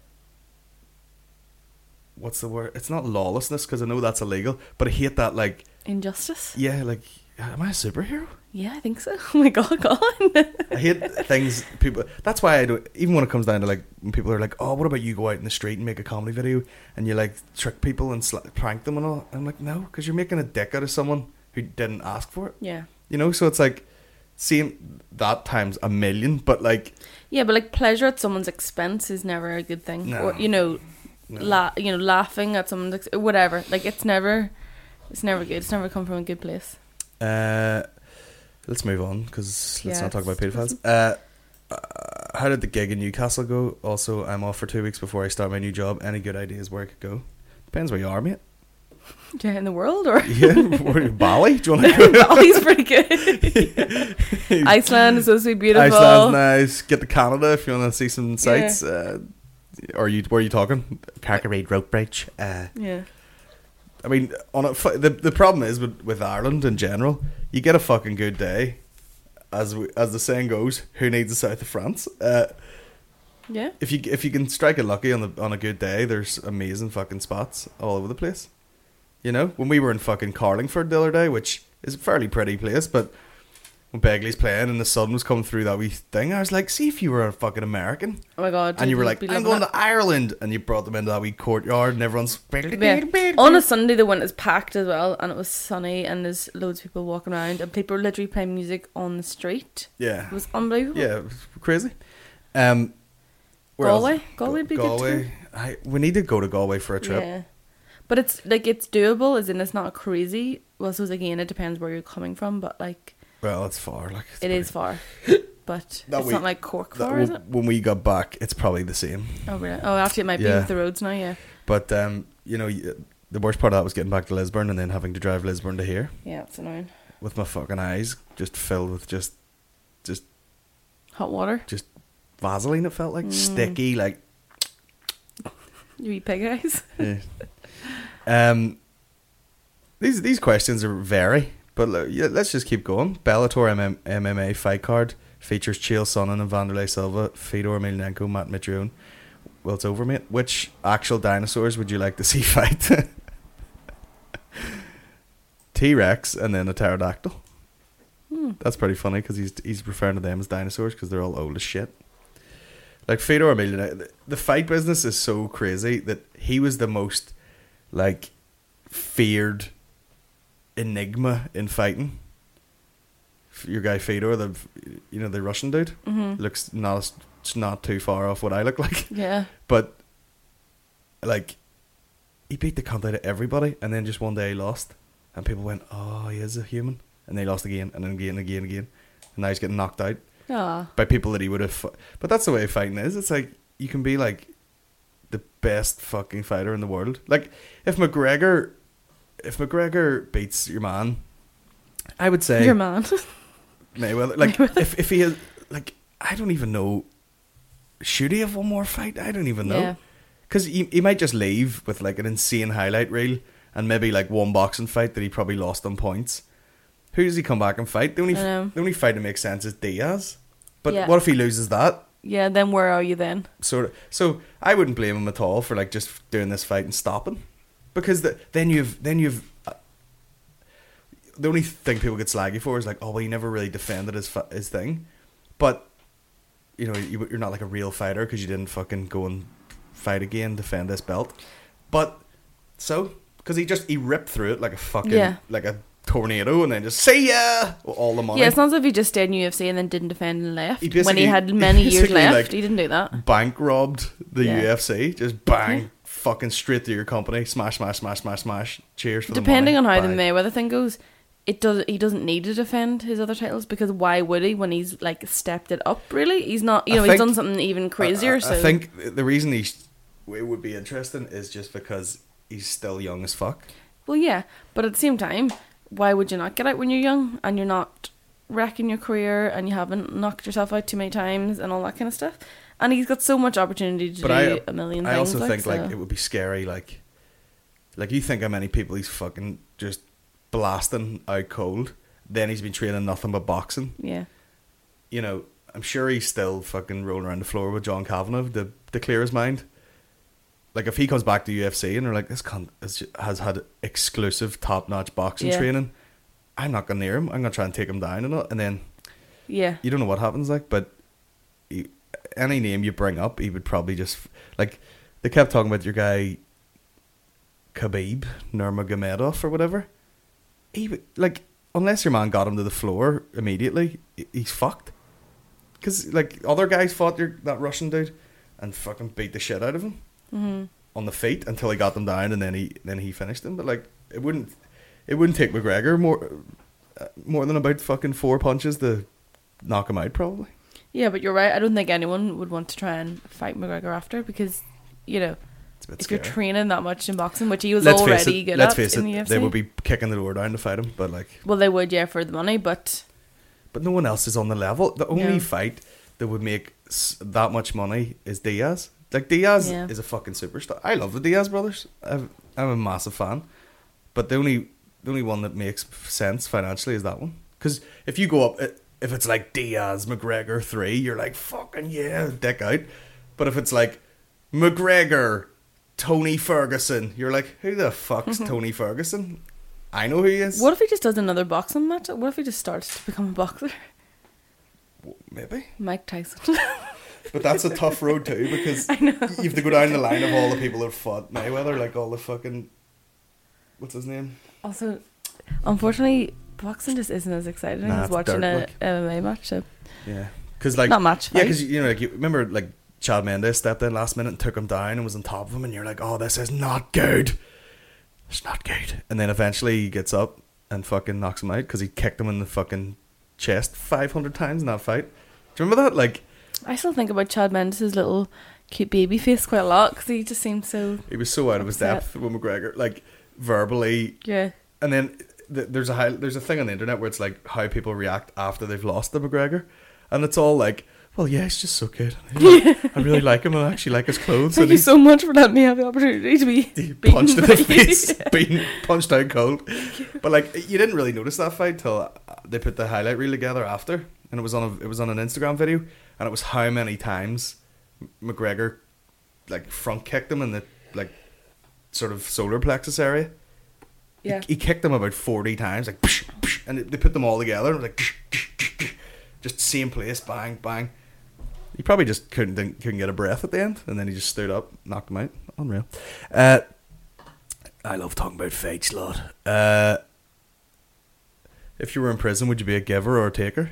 What's the word? It's not lawlessness because I know that's illegal, but I hate that like, Injustice. yeah, like, am I a superhero? Yeah, I think so. Oh my god, Colin. I hate things people. That's why I do. Even when it comes down to like when people are like, "Oh, what about you go out in the street and make a comedy video and you like trick people and sl- prank them and all?" I'm like, no, because you're making a dick out of someone who didn't ask for it. Yeah. You know, so it's like same that times a million, but like Yeah, but like pleasure at someone's expense is never a good thing. No. Or you know, No. la- you know, laughing at someone's ex- whatever. Like it's never, it's never good. It's never come from a good place. Uh, let's move on because let's Yeah, not talk about it's- pedophiles. Uh, uh, how did the gig in Newcastle go? Also, I'm off for two weeks before I start my new job. Any good ideas where I could go? Depends where you are, mate. Yeah, in the world or Yeah, where, Bali? Do you want to go? Bali's pretty good. Iceland is supposed to be beautiful. Iceland's nice. Get to Canada if you want to see some sights. Uh, or you, where are you talking? Carcarade Rope Bridge. Uh, Yeah. I mean, on a, fu- the the problem is with, with Ireland in general, you get a fucking good day, as we, as the saying goes. Who needs the south of France? Uh, Yeah. If you if you can strike it lucky on the on a good day, there's amazing fucking spots all over the place. You know, when we were in fucking Carlingford the other day, which is a fairly pretty place, but when Begley's playing and the sun was coming through that wee thing, I was like, see if you were a fucking American. Oh my god. And you were you'd like, be I'm loving going it. to Ireland. And you brought them into that wee courtyard and everyone's... Yeah. On a Sunday, the one is packed as well, and it was sunny, and there's loads of people walking around, and people were literally playing music on the street. Yeah. It was unbelievable. Yeah, it was crazy. Um, where Galway? else? Galway would be Galway. good too. I, we need to go to Galway for a trip. Yeah. But it's, like, it's doable, as in it's not crazy. Well, so again, it depends where you're coming from, but, like... Well, it's far. Like it's It pretty- is far. But That it's week- not like Cork that far, w- is it? When we got back, it's probably the same. Oh, really? Oh, actually, it might be Yeah. with the roads now, yeah. But, um, you know, y- the worst part of that was getting back to Lisburn and then having to drive Lisburn to here Yeah, it's annoying. with my fucking eyes just filled with just, just, Hot water. just Vaseline. It felt like Mm. sticky, like. You eat pig eyes. Yeah. Um, these these questions are vary, but uh, yeah, let's just keep going. Bellator M M- M M A fight card features Chael Sonnen and Vanderlei Silva, Fedor Emelianenko, Matt Mitrione. Well, it's over, mate. Which actual dinosaurs would you like to see fight? T-Rex and then a pterodactyl. Hmm. That's pretty funny because he's he's referring to them as dinosaurs because they're all old as shit. Like Fedor Emelianenko, the- the fight business is so crazy that he was the most like feared enigma in fighting. Your guy Fedor, the you know the Russian dude, Mm-hmm. looks not as- not too far off what I look like, Yeah. but like he beat the cunt out of everybody, and then just one day he lost, and people went, "Oh, he is a human," and they lost again, and then again, and again, and again, and now he's getting knocked out Ah. by people that he would have. Fu- but that's the way fighting is. It's like you can be like the best fucking fighter in the world. Like if McGregor, if McGregor beats your man, I would say Your man. Mayweather. Like if if he has, like I don't even know. Should he have one more fight? I don't even know. Yeah. Because he, he might just leave with like an insane highlight reel and maybe like one boxing fight that he probably lost on points. Who does he come back and fight? The only I know. the only fight that makes sense is Diaz. But Yeah. what if he loses that? Yeah, then where are you then? Sort of. So I wouldn't blame him at all for like just doing this fight and stopping, because the, then you've then you've uh, the only thing people get slaggy for is like, oh well, he never really defended his fi- his thing, but you know you, you're not like a real fighter because you didn't fucking go and fight again, defend this belt, but so because he just he ripped through it like a fucking Yeah. like a tornado and then just see ya all the money. Yeah, it's not as if he just stayed in U F C and then didn't defend and left. He when he basically- had he many years basically, left, like, he didn't do that. bank robbed the Yeah. U F C, just bang, Yeah. fucking straight through your company, smash, smash, smash, smash, smash. Cheers for Depending the on money. how the Bye. Mayweather thing goes, it does. He doesn't need to defend his other titles because why would he when he's like stepped it up? Really, he's not. You I know, think- he's done something even crazier. I, I, so I think the reason he sh- it would be interesting is just because he's still young as fuck. well, yeah, but at the same time, why would you not get out when you're young and you're not wrecking your career and you haven't knocked yourself out too many times and all that kind of stuff? And he's got so much opportunity to But do I, a million I things. also like, think so. like it would be scary. Like, like you think how many people he's fucking just blasting out cold. Then he's been training nothing but boxing. yeah, You know, I'm sure he's still fucking rolling around the floor with John Kavanagh to, to clear his mind. Like, if he comes back to U F C and they're like, this cunt has, ju- has had exclusive top-notch boxing Yeah. training, I'm not going to near him. I'm going to try and take him down and all. And then yeah, you don't know what happens, like, but he, any name you bring up, he would probably just, like, they kept talking about your guy, Khabib Nurmagomedov or whatever. He would, like, unless your man got him to the floor immediately, he- he's fucked. Because, like, other guys fought your, that Russian dude and fucking beat the shit out of him mm-hmm. on the feet until he got them down, and then he then he finished him. But, like, it wouldn't it wouldn't take McGregor more uh, more than about fucking four punches to knock him out, probably. yeah. But you're right. I don't think anyone would want to try and fight McGregor after because you know It's a bit if scary. you're training that much in boxing, which he was let's face already it, good let's at face in it, the U F C. they would be kicking the door down to fight him, but like, Well, they would, yeah, for the money, but but no one else is on the level. The only No. fight that would make s- that much money is Diaz. Like, Diaz Yeah. is a fucking superstar. I love the Diaz brothers. I've, I'm a massive fan, but the only the only one that makes sense financially is that one. Because if you go up, if it's like Diaz McGregor three, you're like fucking yeah, dick out. But if it's like McGregor, Tony Ferguson, you're like, who the fuck's Tony Ferguson? I know who he is. What if he just does another boxing match? What if he just starts to become a boxer? Maybe. Mike Tyson. But that's a tough road too, because I know. you have to go down the line of all the people who've fought Mayweather, like all the fucking, what's his name? Also, unfortunately, boxing just isn't as exciting Nah, as it's watching dirt, a like. M M A match. So Yeah, because like not match Yeah, fight. because you know, like you remember, like Chad Mendes stepped in last minute and took him down and was on top of him, and you're like, oh, this is not good. It's not good. And then eventually he gets up and fucking knocks him out because he kicked him in the fucking chest five hundred times in that fight. Do you remember that? Like, I still think about Chad Mendes' little cute baby face quite a lot because he just seems so. he was so out of his upset. depth with McGregor, like verbally. Yeah. And then th- there's a high, there's a thing on the internet where it's like how people react after they've lost to McGregor, and it's all like, well, yeah, he's just so good. I really like him. I actually like his clothes. Thank and you he's so much for letting me have the opportunity to be he beaten punched in by the you. face, being punched out cold. But like, you didn't really notice that fight till they put the highlight reel together after, and it was on a, it was on an Instagram video, and it was how many times McGregor like front kicked him in the like sort of solar plexus area. Yeah. He, he kicked them about forty times, like, psh, psh, and they put them all together, and it was like, psh, psh, psh, psh, just same place, bang, bang. He probably just couldn't didn't, couldn't get a breath at the end, and then he just stood up, knocked him out. Unreal. Uh, I love talking about fights, lad. Uh, if you were in prison, would you be a giver or a taker?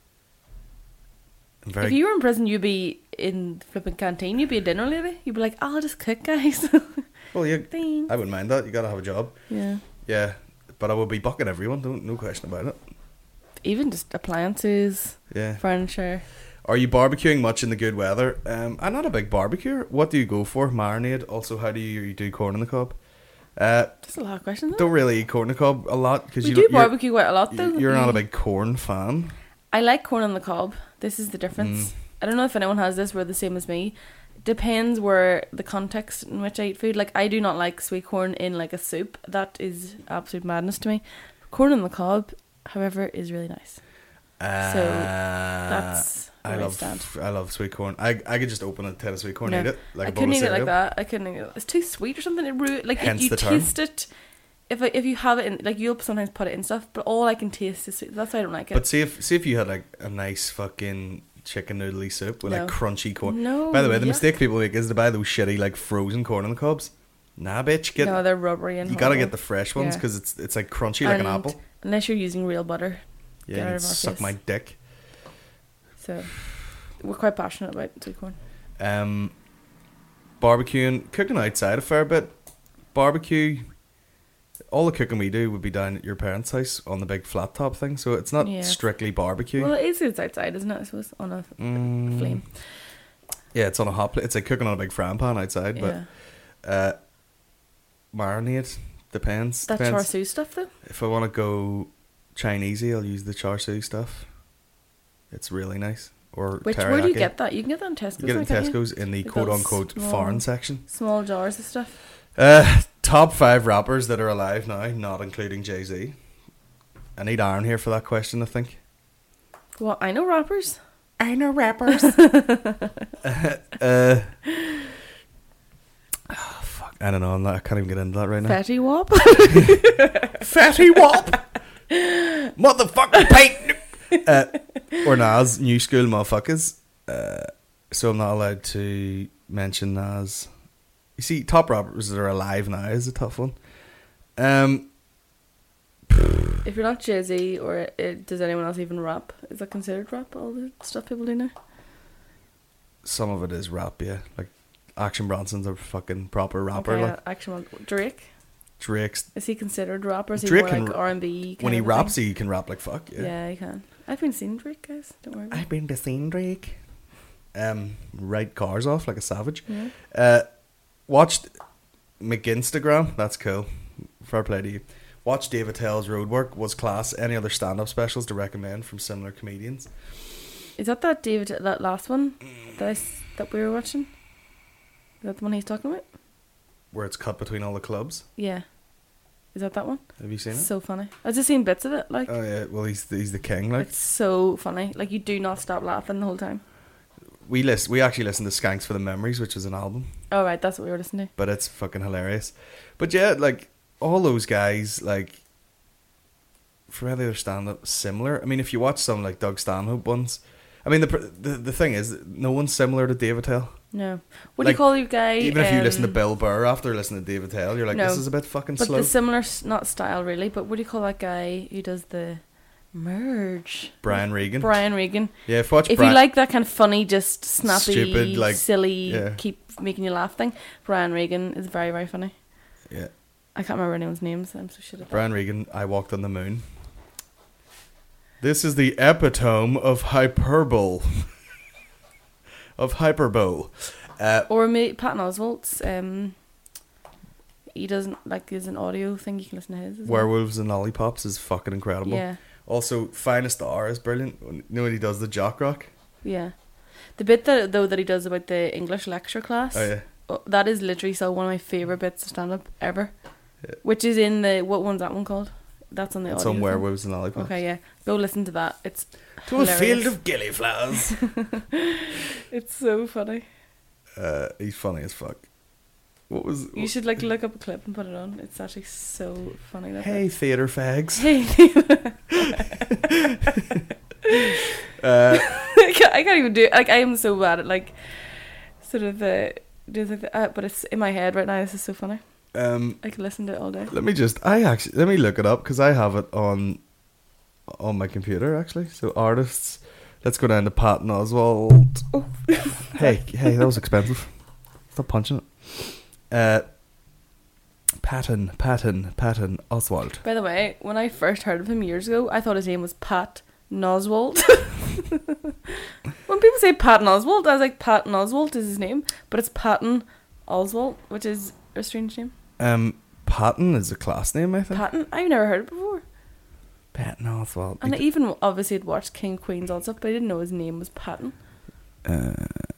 I'm very If you were in prison, you'd be in the flipping canteen. You'd be a dinner lady. You'd be like, I'll just cook, guys. well, yeah, Thanks. I wouldn't mind that. You gotta have a job. Yeah. Yeah, but I would be bucking everyone. Don't, no question about it. Even just appliances, Yeah. furniture. Are you barbecuing much in the good weather? Um, I'm not a big barbecuer. What do you go for? Marinade. Also, how do you, you do corn on the cob? Uh, That's a lot of questions. don't really eat corn on the cob a lot because We you do don't- you're- barbecue quite a lot, though. You're not a Mm. big corn fan. I like corn on the cob. This is the difference. Mm. I don't know if anyone has this where the same as me. Depends where the context in which I eat food. Like, I do not like sweet corn in like a soup. That is absolute madness to me. Corn on the cob, however, is really nice. Uh, So, That's I where I love stand. I love sweet corn. I I could just open a tin of sweet corn No. and eat it like I a bowl couldn't of eat it cereal. like that. I couldn't eat it. It's too sweet or something. It ru- like Hence if you the term. taste it. If I, if you have it in, like, you'll sometimes put it in stuff, but all I can taste is sweet. That's why I don't like it. But see if see if you had like a nice fucking chicken noodly soup with No. like crunchy corn. No, By the way, the yuck. mistake people make is to buy those shitty like frozen corn on the cobs. Nah, bitch, get no, they're rubbery and you gotta horrible. get the fresh ones Yeah. because it's it's like crunchy like an And apple. Unless you're using real butter. Yeah, get you out can of our suck face. my dick. So, we're quite passionate about sweet corn. Um, barbecuing, cooking outside a fair bit. Barbecue. All the cooking we do would be down at your parents' house on the big flat top thing, so it's not Yeah. strictly barbecue. Well, it is it's outside, isn't it? I suppose, on a Mm, flame. Yeah, it's on a hot plate. It's like cooking on a big frying pan outside, Yeah. but uh, marinade depends. That depends. char siu stuff, though? If I want to go Chinesey, I'll use the char siu stuff. It's really nice. Or Which, teriyaki. where do you get that? You can get that in Tesco's. You get it in now, can't you? Tesco's in the Like quote those unquote small- foreign section. Small jars of stuff. Uh, top five rappers that are alive now, not including Jay-Z. I need Aaron here for that question, I think. Well, I know rappers. I know rappers. uh, oh, fuck. I don't know. I'm not, I can't even get into that right now. Fetty Wap. Fatty Wop. Motherfucker Pate. Uh, or Nas, New School Motherfuckers. Uh, so I'm not allowed to mention Nas. You see, top rappers that are alive now is a tough one. Um, If you're not Jay-Z, or uh, does anyone else even rap? Is that considered rap, all the stuff people do now? some of it is rap, yeah. Like, Action Bronson's a fucking proper rapper. Okay, like uh, actually, Drake. Drake's. Is he considered rap, or is he Drake more can like r- R and B? When he raps, he can rap like fuck. Yeah. Yeah. he can. I've been seeing Drake, guys. Don't worry. About I've been to seen Drake. Um, write cars off like a savage. it. Yeah. Uh, watched McInstagram. That's cool. Fair play to you. Watched David Tell's Roadwork. Was class. Any other stand-up specials to recommend from similar comedians? Is that that David, that last one that I s that we were watching? Is that the one he's talking about? Where it's cut between all the clubs. Yeah. Is that that one? Have you seen it? So funny. I've just seen bits of it. Like, Oh yeah. Well, he's he's the king. Like, it's so funny. Like, you do not stop laughing the whole time. we list we actually listened to Skanks for the Memories, which is an album, Oh right, that's what we were listening to. but it's fucking hilarious. But yeah, like all those guys, like for whether they're stand up similar. I mean, if you watch some like Doug Stanhope ones, I mean the pr- the the thing is, no one's similar to Dave Attell. No. What do Like, you call your guy? Even if you listen to um, Bill Burr after listening to Dave Attell, you're like, No. this is a bit fucking But slow. the similar, s- not style really, but what do you call that guy who does the merge? Brian Regan. Brian Regan. Yeah, if you watch If Brian, you like that kind of funny, just snappy, Stupid, like, silly, yeah. keep making you laugh thing, Brian Regan is very, very funny. yeah, I can't remember anyone's names. I'm so shit at that. Brian Regan, I Walked on the Moon. This is the epitome of hyperbole. of hyperbole. Uh, Or me, Patton Oswalt's. Um, he doesn't like. There's an audio thing you can listen to his. as well. Werewolves and Lollipops is fucking incredible. Yeah, Also, Finest Hour is brilliant. You know when he does the jock rock? yeah. The bit that though that he does about the English lecture class. Oh yeah. oh, that is literally so one of my favorite bits of stand up ever. Yeah. Which is in the what one's that one called? That's on the It's audio on thing. Werewolves and Lollipops. Okay, yeah. Go listen to that. It's To a hilarious. field of gillyflowers. It's so funny. uh, he's funny as fuck. What was? You should like look up a clip and put it on. It's actually so funny. That Hey, theatre fags. bit. Uh, I, can't, I can't even do it. Like I am so bad at like sort of uh, doing like uh, but it's in my head right now. This is so funny. um, I can listen to it all day. let me just. I actually let me look it up because I have it on on my computer actually. So artists. Let's go down to Patton Oswalt. Oh. hey, hey, that was expensive. Stop punching it. Uh, Patton, Patton, Patton Oswalt. By the way, when I first heard of him years ago, I thought his name was Pat Oswalt. When people say Patton Oswalt, I was like, Patton Oswalt is his name, but it's Patton Oswalt, which is a strange name. Um, Patton is a class name, I think. Patton, I've never heard it before. Patton Oswalt. And I even obviously had watched King Queens all stuff, but I didn't know his name was Patton. Uh,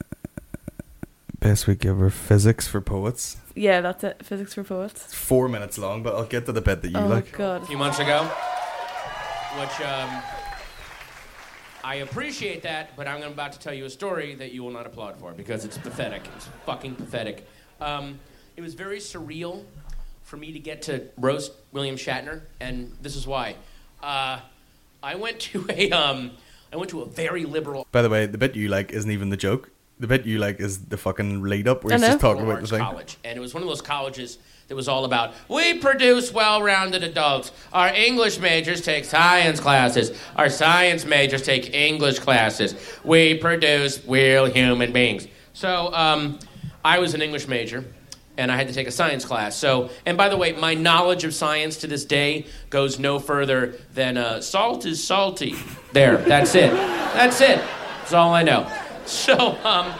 best week ever, physics for poets. Yeah, that's it. Physics for Poets. It's four minutes long, but I'll get to the bit that you Oh like. god. a few months ago, which um, I appreciate that, but I'm about to tell you a story that you will not applaud for because it's pathetic. It's fucking pathetic. Um, it was very surreal for me to get to roast William Shatner, and this is why. Uh, I went to a um, I went to a very liberal By the way, the bit you like isn't even the joke. The bit you like is the fucking lead up where I he's know. just talking liberal about the arts thing. college, and it was one of those colleges that was all about, we produce well-rounded adults. Our English majors take science classes. Our science majors take English classes. We produce real human beings. So um, I was an English major, and I had to take a science class. So, and by the way, my knowledge of science to this day goes no further than uh, salt is salty. There, that's it. That's it. That's all I know. So, um,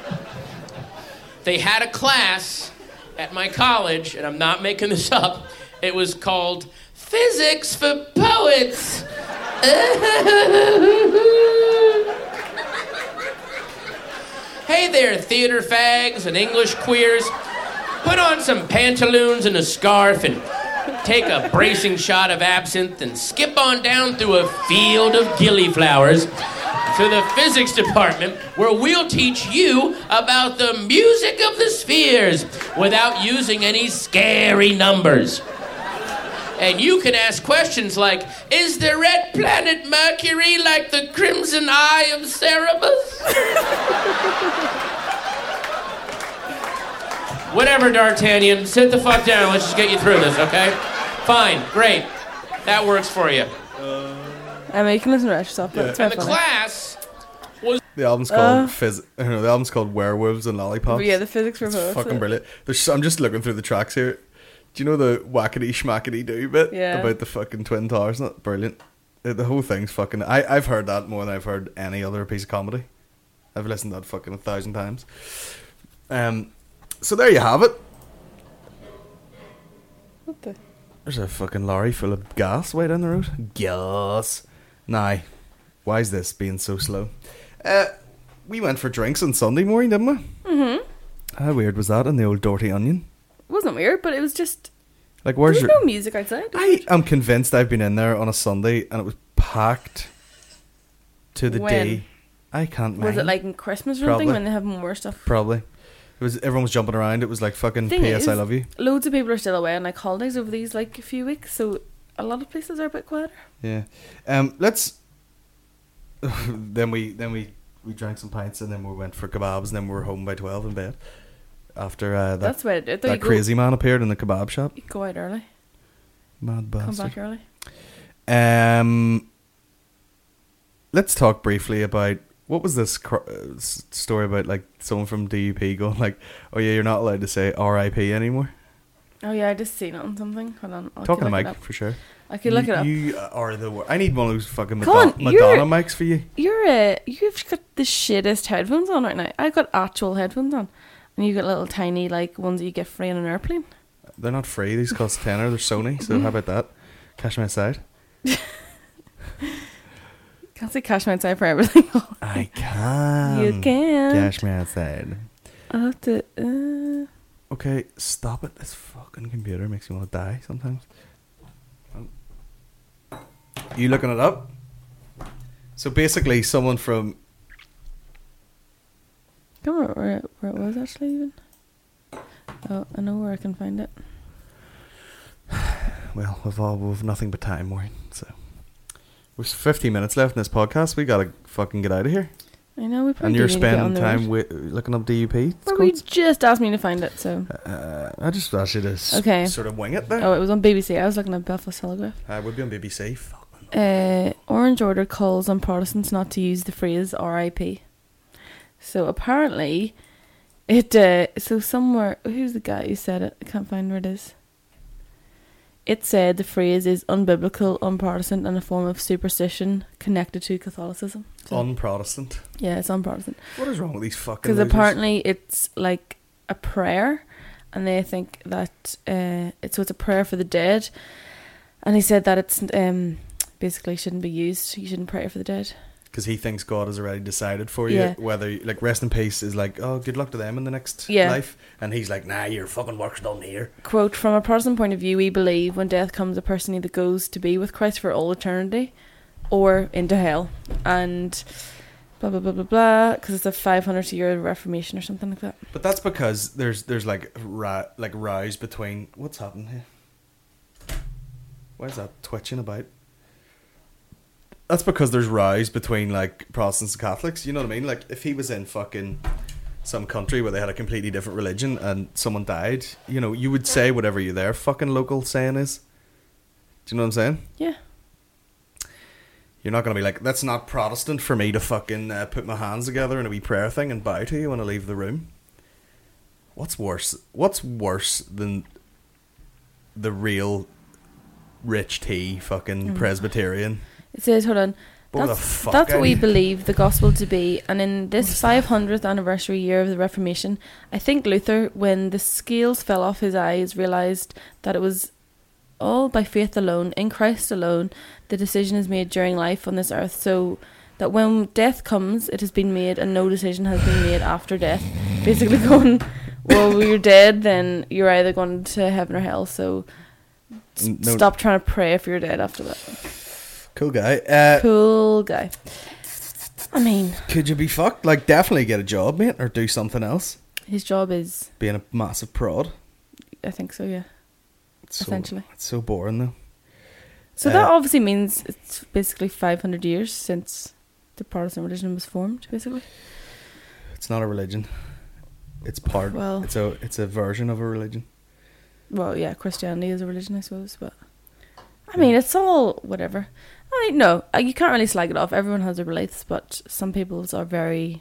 they had a class at my college, and I'm not making this up. It was called Physics for Poets. Hey there, theater fags and English queers. Put on some pantaloons and a scarf and take a bracing shot of absinthe and skip on down through a field of gillyflowers to the physics department where we'll teach you about the music of the spheres without using any scary numbers. And you can ask questions like, is the red planet Mercury like the crimson eye of Cerberus? Whatever, D'Artagnan. Sit the fuck down. Let's just get you through this, okay? Fine. Great. That works for you. I mean, you can listen to it yourself, but Yeah. it's very And the funny. class was... The album's called Uh. Phys- I don't know, the album's called Werewolves and Lollipops. But yeah, the Physics for It's Poets. fucking brilliant. There's, I'm just looking through the tracks here. Do you know the whackety schmackety do bit Yeah. about the fucking Twin Towers? Not brilliant. The, the whole thing's fucking. I I've heard that more than I've heard any other piece of comedy. I've listened to that fucking a thousand times. Um, so there you have it. What the? There's a fucking lorry full of gas way down the road. Gas. Nah, why is this being so slow? Uh, we went for drinks on Sunday morning, didn't we? Mm-hmm. How weird was that in the old Dirty Onion? It wasn't weird, but it was just. Like, There where's was your... no music outside. I am convinced I've been in there on a Sunday and it was packed to the When? day. I can't. Was mind. it like in Christmas or something Probably. when they have more stuff? Probably. It was. Everyone was jumping around. It was like fucking Thing P S I is, love you. Loads of people are still away on like holidays over these like few weeks, so a lot of places are a bit quieter. Yeah. Um. Let's. then we then we we drank some pints and then we went for kebabs and then we were home by twelve in bed. After uh, that, That's what I did. Though that you go- crazy man appeared in the kebab shop. You go out early, Mad come bastard. back early. Um, let's talk briefly about what was this cr- uh, s- story about, like someone from D U P going like, "Oh yeah, you're not allowed to say R I P anymore." Oh yeah, I just seen it on something. Hold on, I Talking could to look it Mike up. for sure. I could look you, it up. You are the wor- I need one of those fucking Come Madonna, on, Madonna you're- mics for you. You're uh, you've got the shittest headphones on right now. I got actual headphones on, and you got little tiny like ones that you get free on an airplane. They're not free. These cost tenner. They're Sony. So how about that? Cash me outside. Can't say cash me outside for everything. I can. You can. Cash me outside. I'll have to. Uh, Okay, stop it. This fucking computer makes me want to die sometimes. Oh. You looking it up? So basically, someone from I don't remember where, where it was actually even. Oh, I know where I can find it. well, we've all we've nothing but time, Maureen. So there's fifteen minutes left in this podcast. We gotta fucking get out of here. I know we probably And do you're need to get on spending the time road. wi- looking up D U P. Well, you just asked me to find it, so. Uh, I just asked you to s- Okay. sort of wing it there. Oh, it was on B B C. I was looking at Belfast Telegraph. I would be on B B C. Fuck. Uh, Orange Order calls on Protestants not to use the phrase R I P. So apparently, it. Uh, so somewhere, who's the guy who said it? I can't find where it is. It said the phrase is unbiblical, unprotestant, and a form of superstition connected to Catholicism. So, Un-Protestant. yeah, it's unprotestant. What is wrong with these fucking Because losers? apparently it's like a prayer, and they think that uh, it's so it's a prayer for the dead, and he said that it's um basically shouldn't be used. You shouldn't pray for the dead. Because he thinks God has already decided for you Yeah. whether, like, rest in peace is like, oh, good luck to them in the next Yeah. life. And he's like, nah, your fucking work's done here. Quote, from a Protestant point of view, we believe when death comes, a person either goes to be with Christ for all eternity or into hell. And blah, blah, blah, blah, blah, because it's a five hundred year Reformation or something like that. But that's because there's there's like ra- like rows between. What's happening here? Why is that twitching about? That's because there's rows between like Protestants and Catholics. You know what I mean? Like if he was in fucking some country where they had a completely different religion and someone died, you know, you would say whatever you their fucking local saying is. Do you know what I'm saying? Yeah. You're not going to be like, that's not Protestant for me to fucking uh, put my hands together in a wee prayer thing and bow to you when I leave the room. What's worse? What's worse than the real rich tea fucking Mm. Presbyterian? It says, hold on. Bore the That's, fuck that's out what we of you. believe the gospel to be. And in this five hundredth anniversary year of the Reformation, I think Luther, when the scales fell off his eyes, realised that it was all by faith alone, in Christ alone, the decision is made during life on this earth. So that when death comes, it has been made and no decision has been made after death. Basically going, well, when you're dead, then you're either going to heaven or hell. So s- N- no- stop trying to pray if you're dead after that. Cool guy. Uh, Cool guy. I mean, Could you be fucked? Like, definitely get a job, mate, or do something else. his job is, Being a massive prod. I think so, yeah. It's so, Essentially. It's so boring, though. So Uh, that obviously means it's basically five hundred years since the Protestant religion was formed, basically. It's not a religion. It's part. Well- it's a it's a version of a religion. Well, yeah, Christianity is a religion, I suppose, but I mean, it's all whatever. I mean, no, uh, you can't really slag it off. Everyone has their beliefs, but some people's are very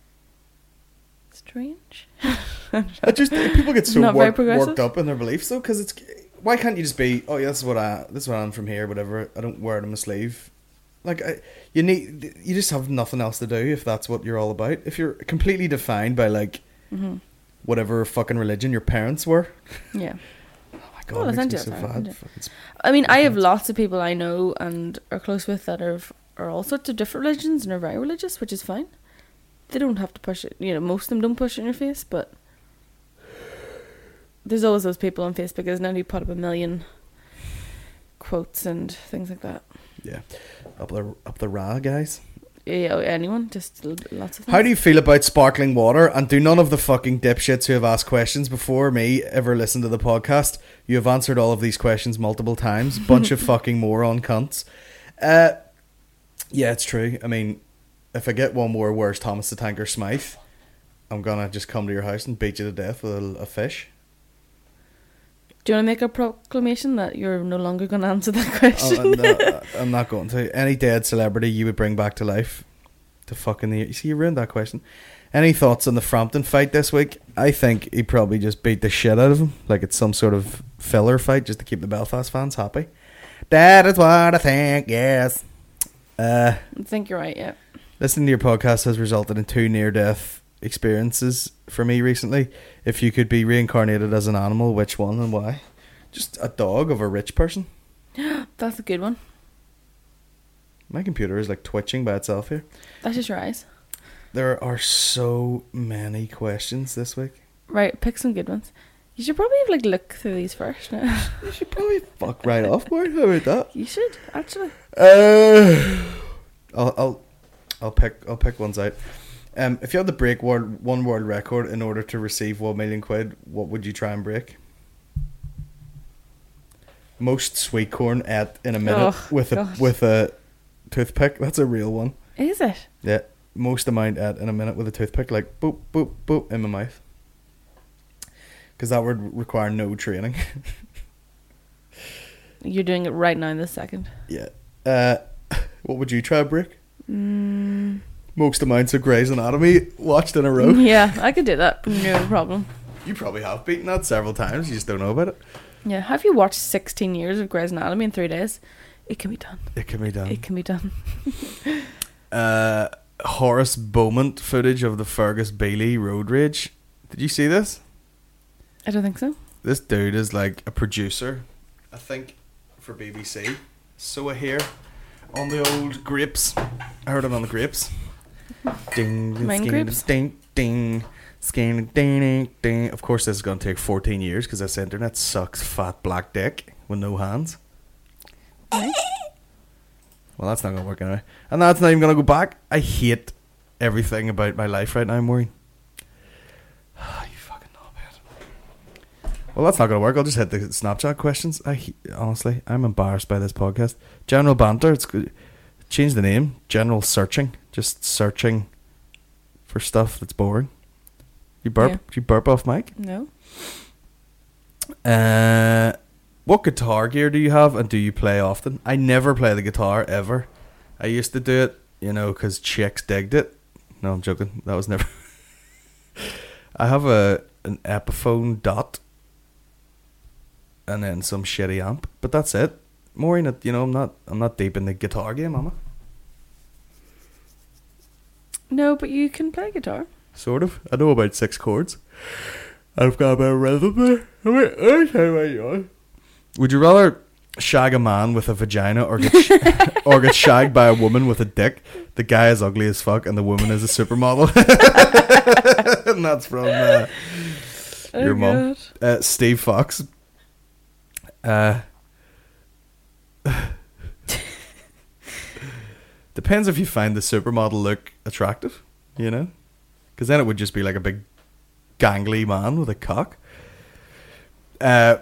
strange. I just people get so Not very worked, progressive? worked up in their beliefs though, because it's why can't you just be, oh yeah, this is what I this is what I'm from here, whatever. I don't wear it on my sleeve. Like I, you need you just have nothing else to do if that's what you're all about. If you're completely defined by like hmm whatever fucking religion your parents were. Yeah. Oh my god, Well, it makes me essentially so that's how it bad. is. Fucking sp- I mean, I have Okay. lots of people I know and are close with that are are all sorts of different religions and are very religious, which is fine. They don't have to push it. You know, most of them don't push it in your face, but there's always those people on Facebook, isn't it, who put up a million quotes and things like that. Yeah, up the up the ra guys. Yeah, anyone, just l- lots of things. How do you feel about sparkling water? And do none of the fucking dipshits who have asked questions before me ever listen to the podcast? You have answered all of these questions multiple times. Bunch of fucking moron cunts. Uh, yeah, it's true. I mean, if I get one more Where's Thomas the Tanker Smythe, I'm gonna just come to your house and beat you to death with a, a fish. Do you want to make a proclamation that you're no longer going to answer that question? I'm, not, I'm not going to. Any dead celebrity you would bring back to life to fucking the... You see, you ruined that question. Any thoughts on the Frampton fight this week? I think he probably just beat the shit out of him. Like it's some sort of filler fight just to keep the Belfast fans happy. That is what I think, yes. Uh, I think you're right, yeah. Listening to your podcast has resulted in two near-death experiences for me recently. If you could be reincarnated as an animal, which one and why? Just a dog of a rich person. That's a good one. My computer is like twitching by itself here. That's just your eyes. There are so many questions this week. Right, pick some good ones. You should probably like look through these first now. You should probably fuck right off, boy. How about that? You should, actually. Uh, I'll I'll I'll pick I'll pick ones out. Um, if you had to break world, one world record in order to receive one million quid, what would you try and break? Most sweet corn at in a minute Oh, with a God. with a toothpick. That's a real one. Is it? Yeah, most amount at in a minute with a toothpick, like boop boop boop in my mouth. Because that would require no training. You're doing it right now in this second. Yeah. Uh, what would you try and break? Mm. Most amounts of Grey's Anatomy watched in a row. Yeah, I could do that. No problem. You probably have beaten that several times. You just don't know about it. Yeah, have you watched sixteen years of Grey's Anatomy in three days? It can be done. It can be done. It can be done. Uh, Horace Beaumont footage of the Fergus Bailey road rage. Did you see this? I don't think so. This dude is like a producer, I think, for B B C. So I hear on the old grapes. I heard it on the grapes. Ding, ding, Mine skin, grapes? ding, ding, skin, ding, ding, ding. Of course, this is going to take fourteen years because this internet sucks fat black dick with no hands. Right. Well, that's not going to work anyway. And that's not even going to go back. I hate everything about my life right now, Maureen. You fucking knobhead. Well, that's not going to work. I'll just hit the Snapchat questions. I he- Honestly, I'm embarrassed by this podcast. General Banter. It's good. Change the name. General Searching. Just searching for stuff that's boring. You burp? Yeah. You burp off mic? No. Uh, what guitar gear do you have and do you play often? I never play the guitar ever. I used to do it, you know, because chicks digged it. No, I'm joking. That was never. I have a an Epiphone Dot and then some shitty amp, but that's it. Maureen, you know, I'm not I'm not deep in the guitar game, am I? No, but you can play guitar. Sort of. I know about six chords. I've got a bit of rhythm there. Wait, I'll tell you what you are. Would you rather shag a man with a vagina or get sh- or get shagged by a woman with a dick? The guy is ugly as fuck and the woman is a supermodel. And that's from uh, your Oh, mum. God. Uh, Steve Fox. Uh, depends if you find the supermodel look attractive, you know? Because then it would just be like a big gangly man with a cock. Uh,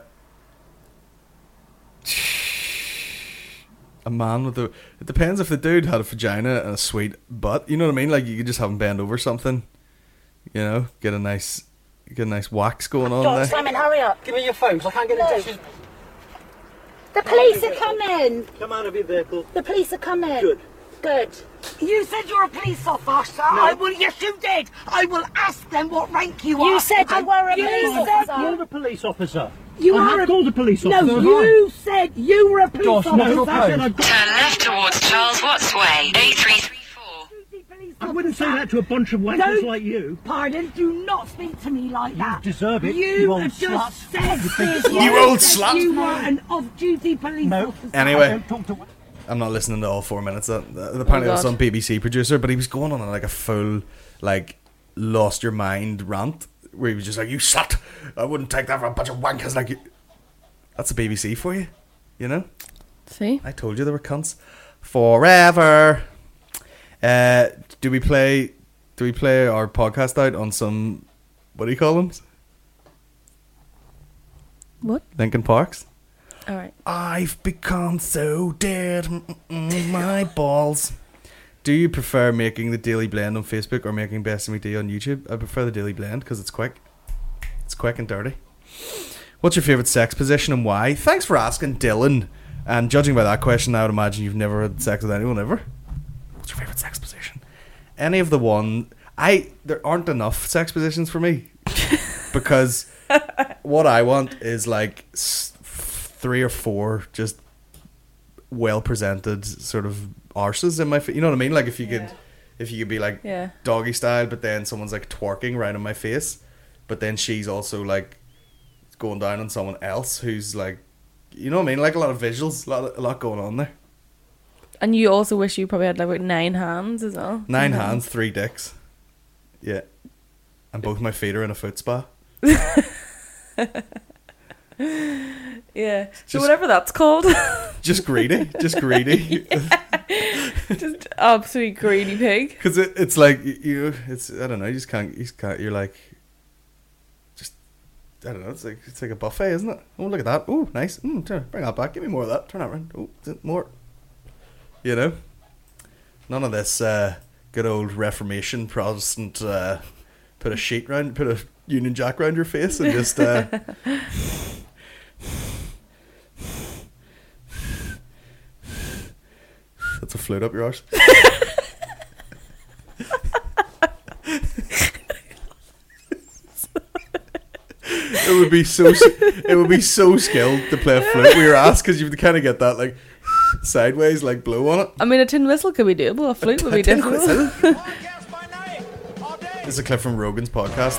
a man with a... It depends if the dude had a vagina and a sweet butt. You know what I mean? Like, you could just have him bend over something. You know? Get a nice... Get a nice wax going on John, there. Simon, hurry up. Give me your phone, 'cause I can't get it down. The police are coming. Come out of your vehicle. The police are coming. Good. Good. You said you're a police officer. No. I will. Yes, you did. I will ask them what rank you, You are. said I you were a you police said officer. You're a police officer. You I are have a- called a police No, officer. you said you were a police Josh, no, officer. I said I've got- Turn left towards Charles Watts Way, A three three four. I wouldn't say that to a bunch of wankers Don't- like you. Pardon, do not speak to me like that. deserve it, You, you old have just slut. said You old said slut. You were an off-duty police No. officer. Anyway. Don't talk to... I'm not listening to all four minutes. That, that apparently it was God. some B B C producer, but he was going on like a full, like, lost your mind rant where he was just like, "You slut! I wouldn't take that for a bunch of wankers like you." That's the B B C for you, you know. See? I told you they were cunts. Forever. Uh, do we play? Do we play our podcast out on some? What do you call them? What? Linkin Parks. All right. I've become so dead, mm-mm, my balls. Do you prefer making the Daily Blend on Facebook or making Best of Me D on YouTube? I prefer the Daily Blend because it's quick. It's quick and dirty. What's your favourite sex position and why? Thanks for asking, Dylan. And judging by that question, I would imagine you've never had sex with anyone ever. What's your favourite sex position? Any of the one... I There aren't enough sex positions for me. Because what I want is like s- three or four just well-presented sort of arses in my face. You know what I mean? Like if you Yeah. could... If you could be like Yeah. doggy style, but then someone's like twerking right in my face, but then she's also like going down on someone else who's like, you know what I mean? Like a lot of visuals, a lot, a lot going on there. And you also wish you probably had like about nine hands as well. Nine Sometimes. hands, three dicks. Yeah. And both my feet are in a foot spa. Yeah. So Just- whatever that's called. Just greedy. Just greedy. Just absolute greedy pig. Because it, it's like, you- you, it's, I don't know, you just can't, you just can't, you're like, just, I don't know, it's like, it's like a buffet, isn't it? Oh, look at that. Oh, nice. Mm, turn, bring that back. Give me more of that. Turn that around. Oh, more. You know? None of this uh, good old Reformation Protestant uh, put a sheet round, put a Union Jack round your face and just... Uh, that's a flute up your arse. It would be so it would be so skilled to play a flute with your ass because you kind of get that like sideways like blow on it. I mean, a tin whistle could be doable. A flute would be tin difficult. whistle? This is a clip from Rogan's podcast.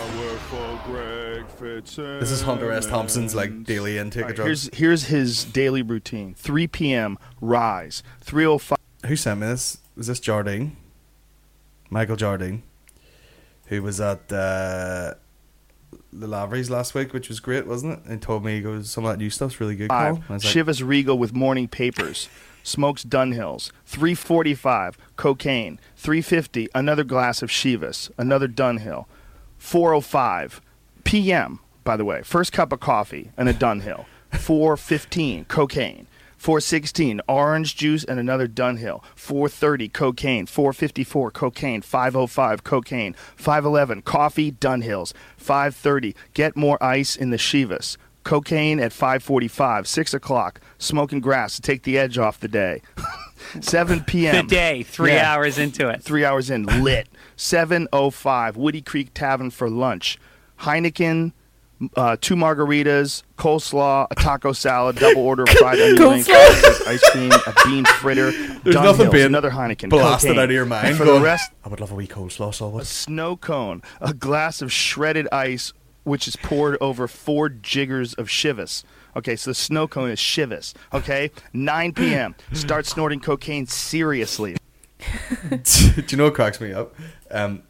This is Hunter S. Thompson's like daily intake of drugs. Here's here's his daily routine. three p.m. rise. three oh five. Who sent me this? Was this Jardine? Michael Jardine, who was at uh, the Lavery's last week, which was great, wasn't it? And he told me, he goes, some of that new stuff's really good, Carl. And I was like, Chivas Regal with morning papers. Smokes Dunhills. three forty-five. Cocaine. three fifty. Another glass of Chivas. Another Dunhill. four oh five p.m. By the way, first cup of coffee and a Dunhill. four fifteen. Cocaine. four sixteen, orange juice and another Dunhill. four thirty, cocaine. four fifty-four, cocaine. five oh five, cocaine. five eleven, coffee, Dunhills. five thirty, get more ice in the Chivas. Cocaine at five forty-five, six o'clock, smoking grass to take the edge off the day. seven p.m. The day, three Yeah. hours into it. Three hours in, lit. seven oh five, Woody Creek Tavern for lunch. Heineken, uh, two margaritas, coleslaw, a taco salad, double order of fried onion rings, ice cream, a bean fritter. There's Dunhills, nothing being another Heineken, blasted cocaine. out of your mind. And for going, the rest, I would love a wee coleslaw a salad. snow cone, a glass of shredded ice, which is poured over four jiggers of Chivas. Okay, so the snow cone is Chivas. Okay, nine p.m. Start snorting cocaine seriously. Do you know what cracks me up? Um,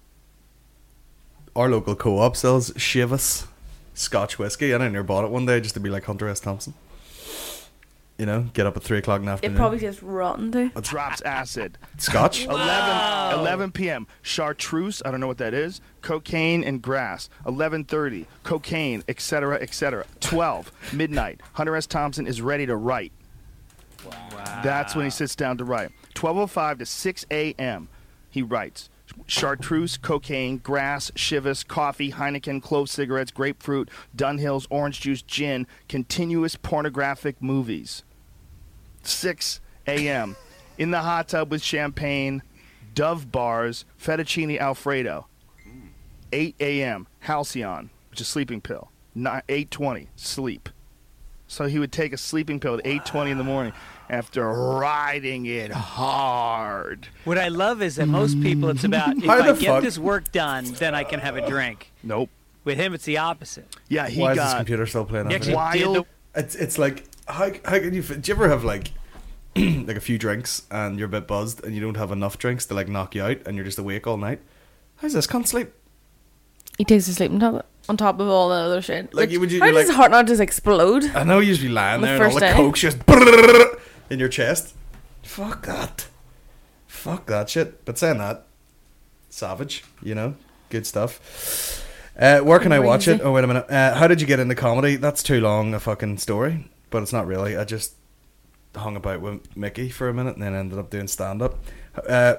our local co-op sells Chivas Scotch whiskey, and I near bought it one day just to be like Hunter S. Thompson. You know, get up at three o'clock in the afternoon. It probably tastes rotten too. Drops acid. Scotch. eleven, eleven p.m. Chartreuse, I don't know what that is. Cocaine and grass. eleven thirty, cocaine, et cetera, et cetera. twelve, midnight. Hunter S. Thompson is ready to write. Wow. That's when he sits down to write. twelve oh five to six a.m. he writes. Chartreuse, cocaine, grass, Chivas, coffee, Heineken, clove cigarettes, grapefruit, Dunhills, orange juice, gin, continuous pornographic movies. six a.m. in the hot tub with champagne, Dove bars, fettuccine Alfredo. eight a.m. Halcyon, which is sleeping pill. eight twenty, sleep. So he would take a sleeping pill at eight twenty in the morning after riding it hard. What I love is that most people, it's about, if How I the get fuck- this work done, then I can have a drink. Nope. With him, it's the opposite. Yeah, he Why is this got computer still playing He on actually video? did wild. the- It's it's like how how can you? Do you ever have like like a few drinks and you're a bit buzzed and you don't have enough drinks to like knock you out and you're just awake all night? How's this? Can't sleep. He takes a sleep on top of, on top of all the other shit. Like, Like, you would- how you're does like- his heart not just explode? I know you usually lying The there and all first the day. coke's just in your chest. Fuck that. Fuck that shit. But saying that, savage, you know, good stuff. Uh, where can I watch it? Oh, wait a minute. Uh, how did you get into comedy? That's too long a fucking story, but it's not really. I just hung about with Mickey for a minute and then ended up doing stand-up. Uh,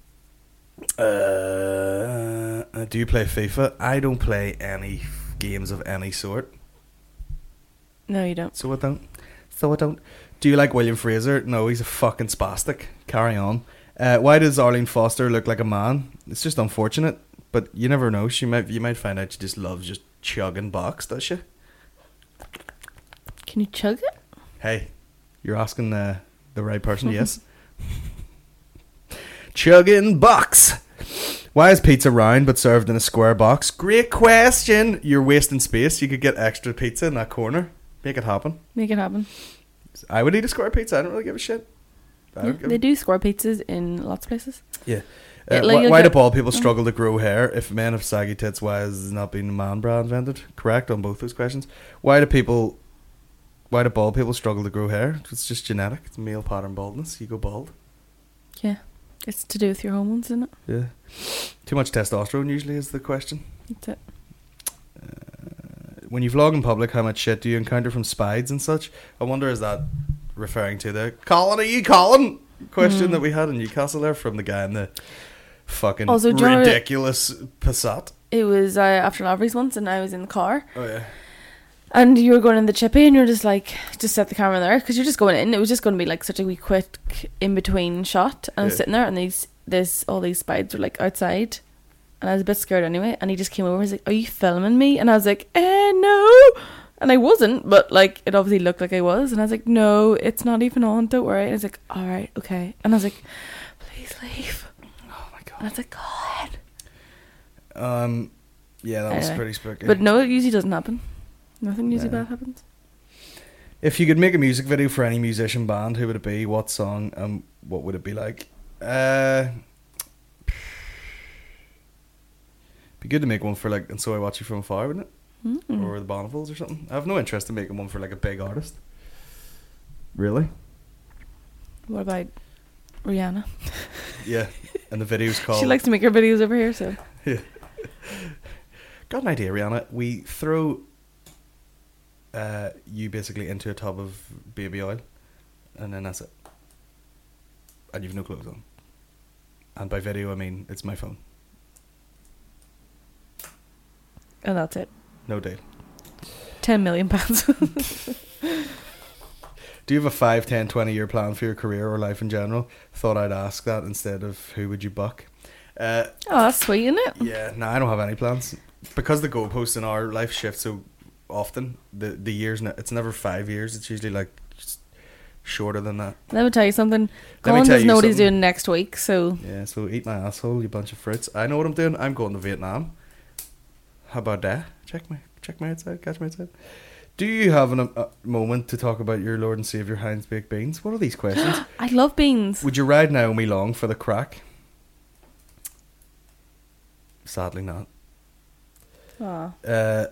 uh, do you play FIFA? I don't play any games of any sort. No, you don't. So I don't. So I don't. Do you like William Fraser? No, he's a fucking spastic. Carry on. Uh, why does Arlene Foster look like a man? It's just unfortunate, but you never know. She might. You might find out she just loves just chugging box, does she? Can you chug it? Hey, you're asking uh, the right person. Yes. Chugging box. Why is pizza round but served in a square box? Great question. You're wasting space. You could get extra pizza in that corner. Make it happen. Make it happen. I would eat a square pizza. I don't really give a shit. I Yeah, don't give they a- do square pizzas in lots of places. Yeah. Uh, It, like, why you'll why do get- bald people Oh. struggle to grow hair? If men have saggy tits, why has not been a man bra invented? Correct on both those questions. Why do people? Why do bald people struggle to grow hair? It's just genetic. It's male pattern baldness. You go bald. Yeah. It's to do with your hormones, isn't it? Yeah. Too much testosterone usually is the question. That's it. When you vlog in public, how much shit do you encounter from spies and such? I wonder, is that referring to the Colin, are you Colin question Mm. that we had in Newcastle there from the guy in the fucking Also, do you know- ridiculous Passat? It was uh, after Lavery's once, and I was in the car. Oh yeah. And you were going in the chippy, and you're just like, just set the camera there, because you're just going in. It was just going to be like such a wee quick in between shot. And I was Yeah. sitting there, and these, this, all these spies were like outside, and I was a bit scared anyway. And he just came over, and was like, "Are you filming me?" And I was like, "Eh, no." And I wasn't, but like it obviously looked like I was. And I was like, "No, it's not even on. Don't worry." And he's like, "All right, okay." And I was like, "Please leave." Oh my god. And I was like, "God." Um, yeah, that was Anyway. pretty spooky. But no, it usually doesn't happen. Nothing usually Yeah. bad happens. If you could make a music video for any musician band, who would it be? What song? And what would it be like? Uh, be good to make one for like "And So I Watch You From Afar," wouldn't it? Mm. Or the Bonnevilles or something. I have no interest in making one for like a big artist. Really? What about Rihanna? Yeah. And the video's called. She likes to make her videos over here, so. Yeah. Got an idea, Rihanna. We throw uh, you basically into a tub of baby oil, and then that's it. And you've no clothes on. And by video, I mean it's my phone. And that's it. No deal. Ten million pounds. Do you have a five, ten, twenty year plan for your career or life in general? Thought I'd ask that instead of who would you buck. Uh, Oh, that's sweet, isn't it? yeah, no, I don't have any plans. Because the goalposts in our life shift so often, the the years, ne- it's never five years, it's usually like just shorter than that. Let me tell you something. me Colin tell doesn't you know what he's something. doing next week, so. Yeah, so eat my asshole, you bunch of fruits. I know what I'm doing. I'm going to Vietnam. How about that? Check me, check me outside, catch me outside. Do you have an, a moment to talk about your Lord and Saviour Heinz Baked Beans? What are these questions? I love beans. Would you ride Naomi Long for the crack? Sadly not. Aw. Uh,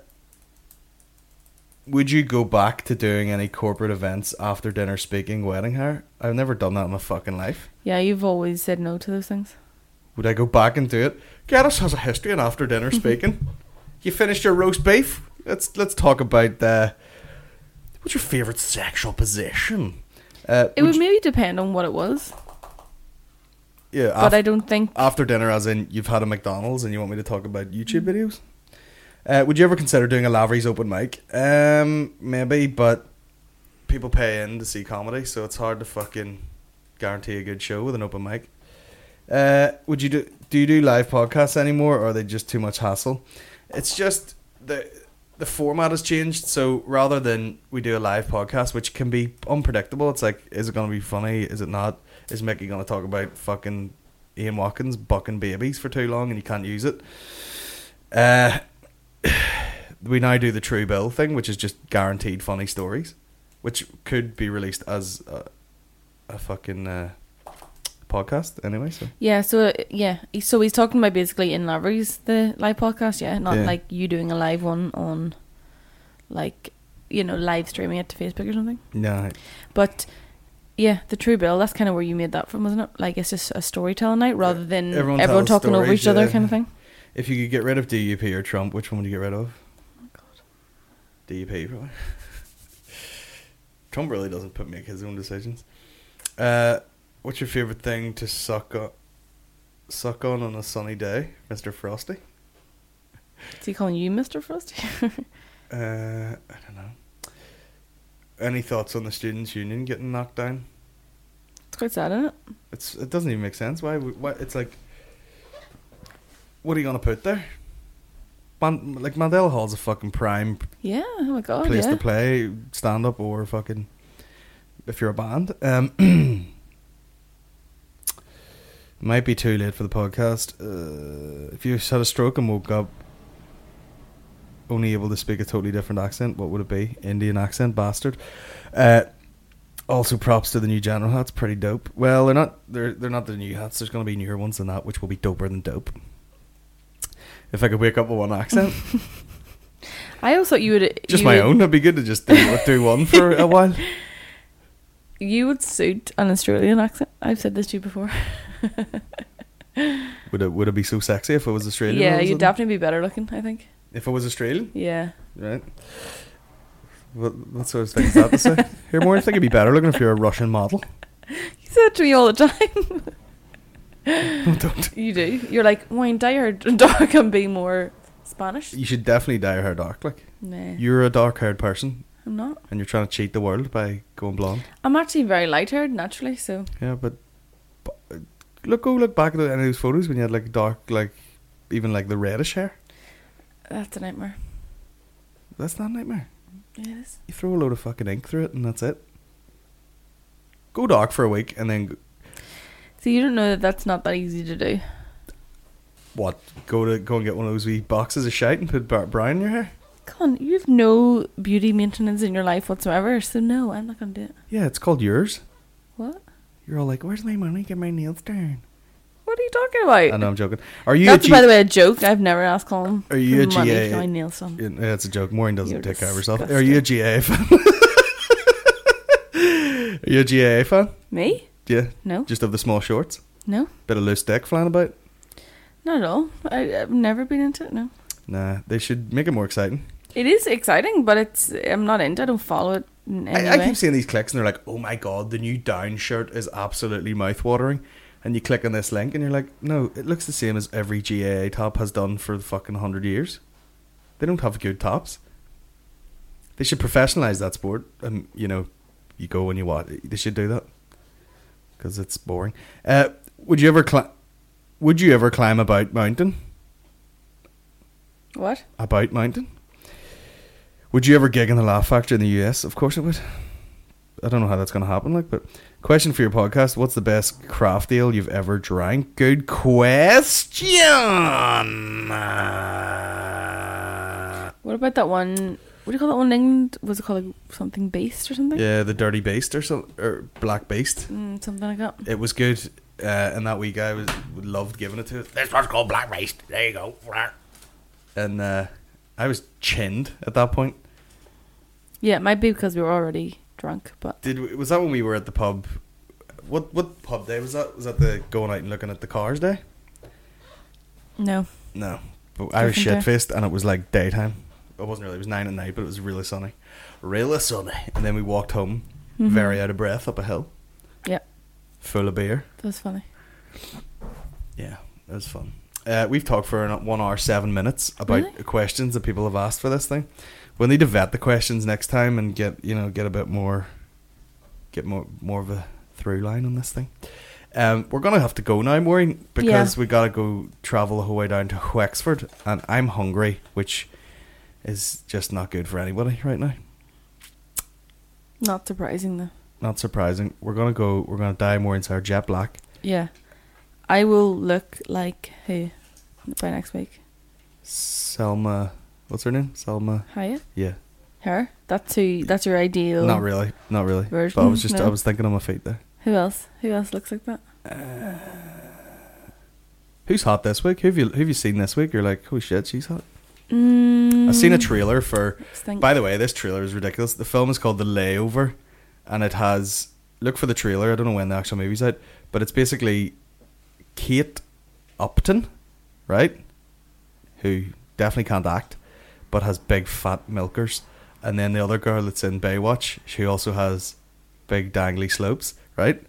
would you go back to doing any corporate events after dinner speaking wedding hair? I've never done that in my fucking life. Yeah, you've always said no to those things. Would I go back and do it? Gaddis has a history in after dinner speaking. You finished your roast beef? Let's let's talk about uh, what's your favourite sexual position? Uh, It would would you- maybe depend on what it was. yeah, But af- I don't think. after dinner, as in you've had a McDonald's and you want me to talk about YouTube videos. Uh, would you ever consider doing a Lavery's open mic? Um, maybe, but people pay in to see comedy, so it's hard to fucking guarantee a good show with an open mic. Uh, would you do? Do you do live podcasts anymore, or are they just too much hassle? It's just the the format has changed. So rather than we do a live podcast, which can be unpredictable, it's like, is it going to be funny? Is it not? Is Mickey going to talk about fucking Ian Watkins bucking babies for too long and you can't use it? Uh, we now do the True Bill thing, which is just guaranteed funny stories, which could be released as a, a fucking uh, podcast anyway. So Yeah, so uh, yeah, he- so he's talking about basically in Lavery's the live podcast, yeah, not Yeah. like you doing a live one on, like, you know, live streaming it to Facebook or something. no, But Yeah, the True Bill. That's kind of where you made that from, wasn't it? Like, it's just a storytelling night rather than Everyone everyone, tells talking over stories, each other yeah. kind of thing. If you could get rid of D U P or Trump, which one would you get rid of? Oh, God. D U P, probably. Trump really doesn't put make his own decisions. Uh, what's your favourite thing to suck on, suck on on a sunny day, Mister Frosty? Is he calling you Mister Frosty? uh, I don't know. Any thoughts on the Students' Union getting knocked down? It's quite sad, isn't it? It's it doesn't even make sense. Why? Why? It's like, what are you gonna put there? Man, like Mandela Hall's a fucking prime Yeah, oh my god, place yeah. to play stand up or fucking if you're a band. Um, might be too late for the podcast. Uh, if you had a stroke and woke up only able to speak a totally different accent, what would it be? Indian accent, bastard. Uh, also, props to the new general hats, pretty dope. Well, they're not. They're they're not the new hats. There's going to be newer ones than that, which will be doper than dope. If I could wake up with one accent, I always thought you would just you my would, own. It'd be good to just do, do one for a while. You would suit an Australian accent. I've said this to you before. Would it would it be so sexy if it was Australian? Yeah, all of a you'd sudden? definitely be better looking, I think. If it was Australian, Yeah. right? What what sort of thing is that to say? Here, more, I think it'd be better looking if you're a Russian model. You say that to me all the time. No, don't. You do. You're like, why dye your dark and be more Spanish? You should definitely dye your hair dark. Like Nah. you're a dark-haired person, I'm not. and you're trying to cheat the world by going blonde. I'm actually very light-haired naturally, so Yeah, but, but uh, look, go look back at any of those photos when you had like dark, like even like the reddish hair. that's a nightmare. That's not a nightmare. It is. You throw a load of fucking ink through it, and that's it. Go dark for a week, and then. Go, So you don't know that that's not that easy to do. What? Go to go and get one of those wee boxes of shite and put bar- brine in your hair? Come on, you have no beauty maintenance in your life whatsoever, so no, I'm not going to do it. Yeah, it's called yours. What? You're all like, "Where's my money? Get my nails done." What are you talking about? I know, I'm joking. Are you? That's, a G- by the way, a joke. I've never asked Colin Are you for a money G A? for my nails done. Yeah, it's a joke. Maureen doesn't You're take care of herself. disgusting. Are you a G A A fan? Are you a G A A fan? Me? Yeah. No. Just of the small shorts? No. Bit of loose dick flying about? Not at all. I, I've never been into it, no. Nah, they should make it more exciting. It is exciting, but it's I'm not into it. I don't follow it in any I, I way. keep seeing these clicks and they're like, oh my god, the new Down shirt is absolutely mouth-watering. And you click on this link and you're like, no, it looks the same as every G A A top has done for the fucking one hundred years. They don't have good tops. They should professionalise that sport. And, you know, you go when you watch. They should do that. Because it's boring. Uh, would you ever climb... Would you ever climb About Mountain? What? About Mountain? Would you ever gig in the Laugh Factory in the U S? Of course I would. I don't know how that's going to happen, like, but question for your podcast: what's the best craft ale you've ever drank? Good question. What about that one? What do you call that one in England? Was it called like something based or something? Yeah, the Dirty Beast or something, or Black Beast. Mm, something like that. It was good, uh, and that wee guy was loved giving it to it. This one's called Black Beast. There you go. And uh, I was chinned at that point. Yeah, it might be because we were already drunk, but Did we, was that when we were at the pub? What what pub day was that? Was that the going out and looking at the cars day? no. No, but I was Different day. shit faced, and it was like daytime. It wasn't really. It was nine at night, but it was really sunny, really sunny. And then we walked home, Mhm. very out of breath, up a hill, Yeah, full of beer. that was funny. Yeah, it was fun. Uh, we've talked for an- one hour seven minutes about Really? questions that people have asked for this thing. We'll need to vet the questions next time and get you know get a bit more, get more more of a through line on this thing. Um, we're gonna have to go now, Maureen, because Yeah. we gotta go travel the whole way down to Wexford, and I'm hungry, which is just not good for anybody right now. Not surprising though. Not surprising. We're gonna go. We're gonna dye Maureen's hair jet black. Yeah, I will look like who by next week. Selma, what's her name? Selma. Hiya. Yeah. Her. That's who. That's your ideal. Not really. Not really. Version? But I was just. No. I was thinking on my feet there. Who else? Who else looks like that? Who's hot this week? Who have you who have you seen this week? You're like, holy shit, she's hot. Mm, I've seen a trailer for. let's think. By the way, this trailer is ridiculous. The film is called The Layover, and it has look for the trailer. I don't know when the actual movie's out, but it's basically Kate Upton, right? Who definitely can't act, but has big fat milkers. And then the other girl that's in Baywatch, she also has big dangly slopes, right?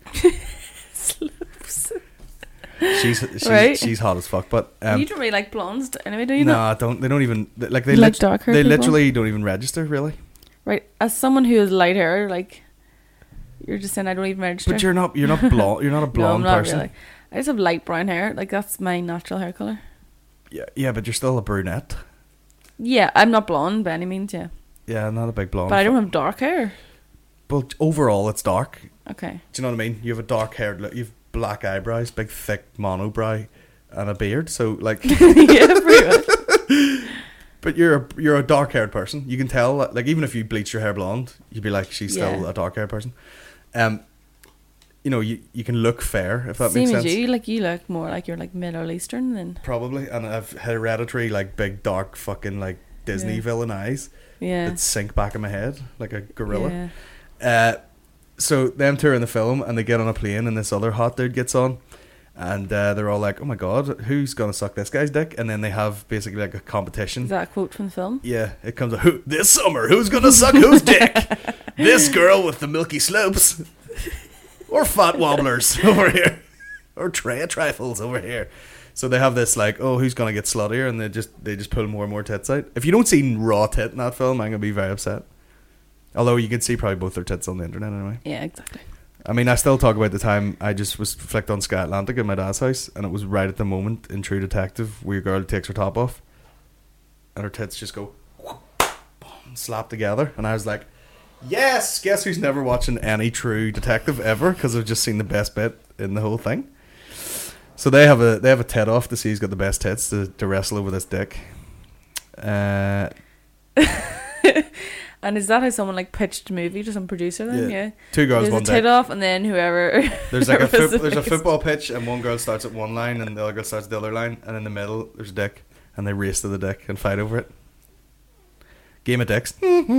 Slopes. She's she's, Right. she's hot as fuck, but um, you don't really like blondes anyway, do you? no, not? I don't. They don't even like they You like lit- dark-haired they people? literally don't even register, really. Right. As someone who has light hair, like you're just saying, I don't even register. But you're not you're not blonde. You're not a no, blonde I'm not person. really. I just have light brown hair. Like that's my natural hair color. Yeah, yeah, but you're still a brunette. Yeah, I'm not blonde by any means. Yeah, Yeah, I'm not a big blonde. but I don't have dark hair. But overall, it's dark. Okay. Do you know what I mean? You have a dark haired look. You've black eyebrows, big thick monobrow, and a beard. So like, yeah, pretty much. but you're a, you're a dark haired person. You can tell. Like even if you bleach your hair blonde, you'd be like, she's still Yeah. a dark haired person. Um, you know, you you can look fair if that Same makes as sense. you. Like you look more like you're like Middle Eastern than. Probably, and I've hereditary like big dark fucking like Disney Yeah. villain eyes Yeah. that sink back in my head like a gorilla. Yeah. Uh, so them two are in the film and they get on a plane and this other hot dude gets on and uh, they're all like, oh my god, who's gonna suck this guy's dick? And then they have basically like a competition. Is that a quote from the film? Yeah, it comes out, who this summer, who's gonna suck whose dick? This girl with the milky slopes or fat wobblers over here or tray of trifles over here. So they have this like, oh, who's gonna get sluttier? And they just they just pull more and more tits out. If you don't see raw tit in that film, I'm gonna be very upset. Although you can see probably both their tits on the internet anyway. Yeah, exactly. I mean, I still talk about the time I just was flicked on Sky Atlantic in my dad's house, and it was right at the moment in True Detective where your girl takes her top off, and her tits just go boom, slap together, and I was like, yes, guess who's never watching any True Detective ever because I've just seen the best bit in the whole thing. So they have a they have a tit off to see who's got the best tits to, to wrestle over this dick. Uh, And is that how someone like pitched a movie to some producer then? Yeah. Yeah. Two girls, There's one a tit dick. off and then whoever there's like a whoever foot, was there's a biggest. football pitch, and one girl starts at one line, and the other girl starts at the other line, and in the middle there's a dick, and they race to the dick and fight over it. Game of dicks. That's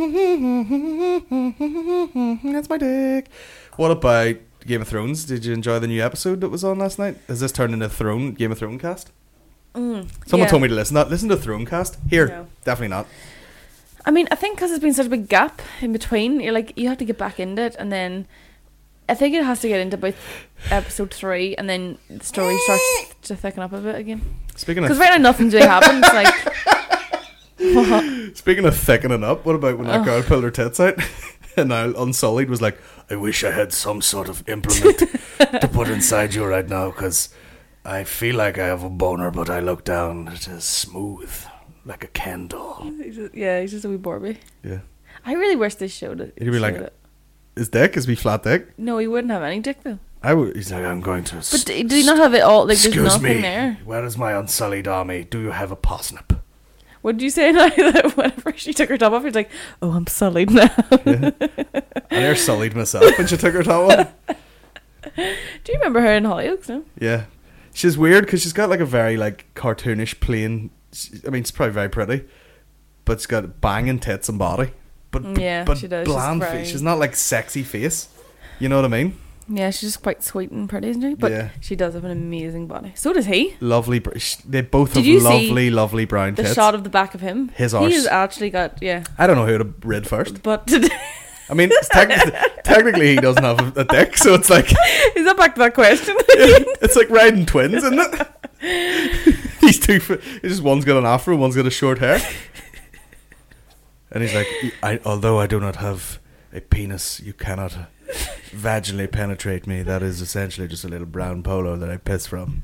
my dick. What about Game of Thrones? Did you enjoy the new episode that was on last night? Has this turned into Throne Game of Thrones cast? Mm, Someone yeah. told me to listen. Not listen to Throne cast. Here, No. definitely not. I mean, I think because there's been such a big gap in between, you're like, you have to get back into it, and then I think it has to get into about episode three, and then the story starts to thicken up a bit again. Speaking of Because right now nothing's really happened. It's like, what? Speaking of thickening up, what about when that Oh. girl pulled her tits out? And now Unsullied was like, I wish I had some sort of implement to put inside you right now, because I feel like I have a boner, but I look down, it is smooth, like a Ken doll. He's just- yeah, he's just a wee Barbie. Yeah. I really wish they showed it. He'd be like, showed it. his dick? Is he flat dick? No, he wouldn't have any dick though. I would. He's like, I'm going to. But d- did he not have it all? Like, there's Excuse nothing me, there. where is my Unsullied army? Do you have a parsnip? What did you say now? That whenever she took her top off, he's like, "Oh, I'm sullied now." Yeah. I near sullied myself when she took her top off. Do you remember her in Hollyoaks? No. Yeah, she's weird because she's got like a very like cartoonish plain. I mean, she's probably very pretty, but she's got banging tits and body. But b- Yeah, but she does. She's bland very- face. She's not like sexy face. You know what I mean? Yeah, she's just quite sweet and pretty, isn't she? But Yeah. she does have an amazing body. So does he. Lovely. br- sh- They both Did have you see lovely, lovely brown The tits. shot of the back of him. His He arse. has actually got yeah. I don't know who to read first. But I mean, it's tec- technically he doesn't have a, a dick, so it's like is that back to that question? it's like riding twins, isn't it? These two, f- it's just one's got an afro, one's got a short hair, and he's like, I, although I do not have a penis, you cannot vaginally penetrate me. That is essentially just a little brown polo that I piss from.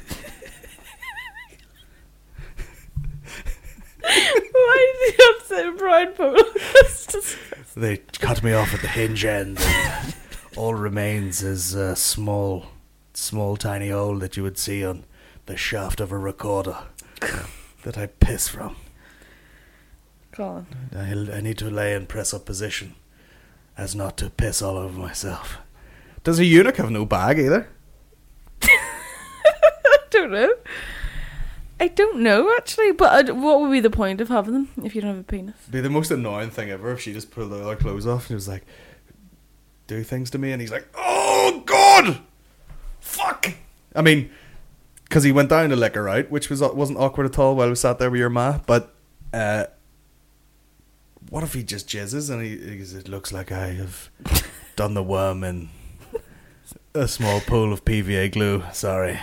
Why did you have to say brown polo? That's just They cut me off at the hinge end, and all remains is a small, small, tiny hole that you would see on the shaft of a recorder that I piss from. Colin. I, I need to lay in press-up position as not to piss all over myself. Does a eunuch have no bag either? I don't know. I don't know actually, but uh, what would be the point of having them if you don't have a penis? It'd be the most annoying thing ever if she just pulled all her clothes off and was like, do things to me, and he's like, "Oh God, fuck!" I mean, because he went down to liquor, right, which was wasn't awkward at all while we sat there with your ma. But uh, what if he just jizzes and he, he goes, "It looks like I have done the worm in a small pool of P V A glue. Sorry."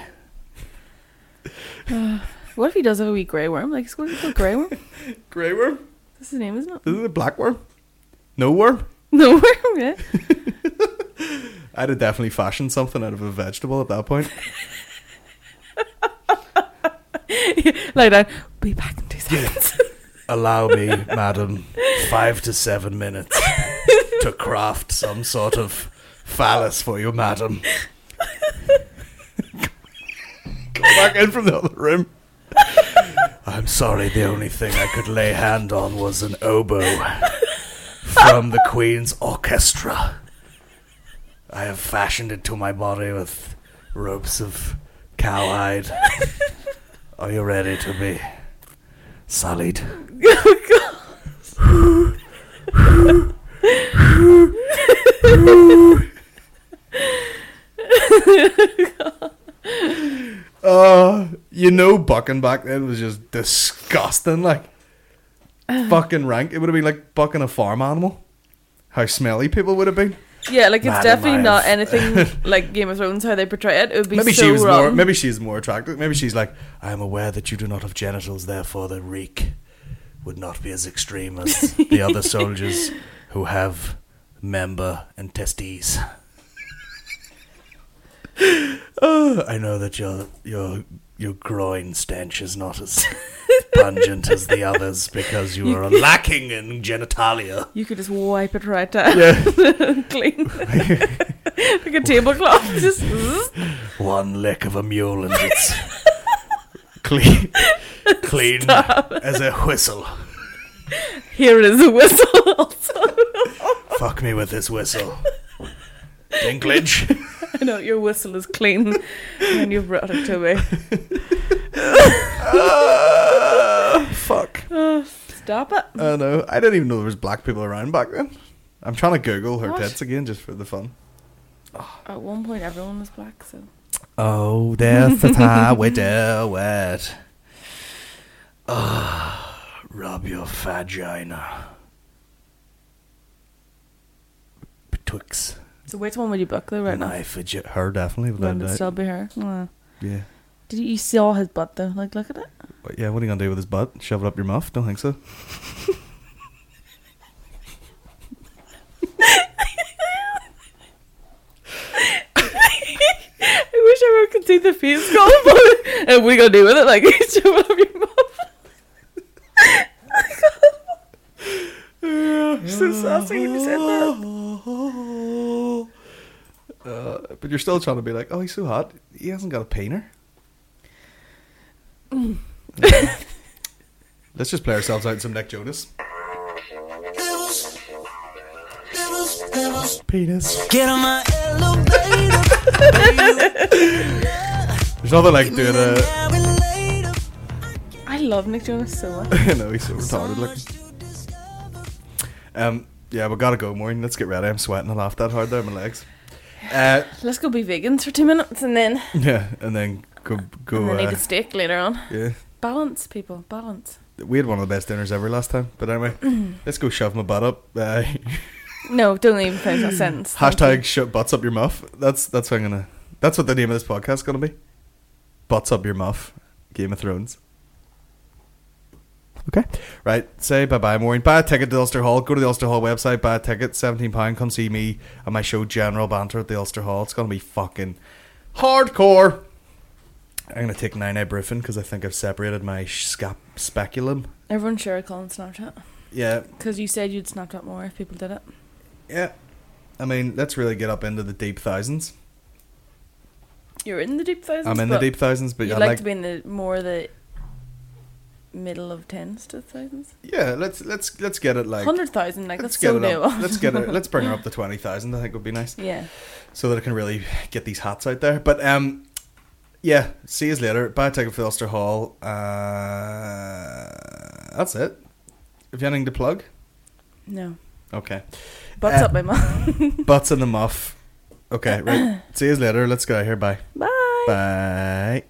Uh, what if he does have a wee grey worm? Like, he's going to grey worm. Grey worm? That's his name, isn't it? Is it a black worm? No worm? No worm, yeah. I'd have definitely fashioned something out of a vegetable at that point. Lie down. Be back in two seconds. Allow me, madam, five to seven minutes to craft some sort of phallus for you, madam. Go back in from the other room. I'm sorry, the only thing I could lay hand on was an oboe from the Queen's orchestra. I have fashioned it to my body with ropes of cowhide. Are you ready to be sullied? Oh, you know, bucking back then was just disgusting. Like, fucking rank. It would have been like bucking a farm animal. How smelly people would have been. Yeah, like, it's Madam, definitely I not have- anything like Game of Thrones, how they portray it. It would be Maybe so she was wrong. more. Maybe she's more attractive. Maybe she's like, I am aware that you do not have genitals, therefore the reek would not be as extreme as the other soldiers who have member and testes. Oh, I know that your your your groin stench is not as pungent as the others because you are lacking in genitalia. You could just wipe it right down. Yeah. Clean. Like a tablecloth. Just One lick of a mule and it's clean, clean Stop. as a whistle. Here is a whistle also. Fuck me with this whistle. Dinklage. I know, your whistle is clean and you've brought it to me. uh, fuck. Oh, stop it. I know. I didn't even know there was black people around back then. I'm trying to Google her What? tits again just for the fun. At one point, everyone was black, so. Oh, there's the time we do it. Oh, rub your vagina betwixt. So which one would you book though right now? My fidget. Her definitely. without Would a it doubt. still be her? Oh. Yeah. Did you, you saw his butt though? Like, look at it. But yeah, what are you gonna do with his butt? Shove it up your muff? Don't think so. I wish everyone could see the face going, but and we gonna do with it like shove it up your mouth. You're so sassy when you said that. Uh, but you're still trying to be like, oh, he's so hot. He hasn't got a painter. Mm. Yeah. Let's just play ourselves out in some Nick Jonas. Penis. Get on my elevator. There's nothing like doing a. I love Nick Jonas so much. I know he's so retarded looking. Um, yeah, we gotta go, Maureen. Let's get ready. I'm sweating. I laughed that hard there in my legs. Uh, Let's go be vegans for two minutes and then yeah, and then go go. and then uh, eat a steak later on. Yeah, Balance, people, balance. we had one of the best dinners ever last time. But anyway, let's go shove my butt up. Uh, No, don't even finish that sentence. Thank hashtag you. shove butts up your muff. That's that's what I'm gonna. That's what the name of this podcast is gonna be. Butts up your muff. Game of Thrones. Okay. Right. Say bye bye, Maureen. Buy a ticket to the Ulster Hall. Go to the Ulster Hall website. Buy a ticket. seventeen pounds. Come see me and my show General Banter at the Ulster Hall. It's going to be fucking hardcore. I'm going to take nine ibuprofen because I think I've separated my scap- speculum. Everyone share a call on Snapchat. Yeah. Because you said you'd Snapchat more if people did it. Yeah. I mean, let's really get up into the deep thousands. You're in the deep thousands. I'm in the but deep thousands, but you'd I like, like to be in the more the middle of tens to thousands. Yeah, let's let's let's get it like Hundred thousand, like let's that's get so it new. up. Let's get it. Let's bring her up to twenty thousand. I think would be nice. Yeah. So that I can really get these hats out there. But um, yeah. See you later. Buy a ticket for the Ulster Hall. Uh, that's it. Have you anything to plug? No. Okay. Butts Uh, up my mum. Butts in the muff. Okay, right. See you later. Let's go here. Bye. Bye. Bye.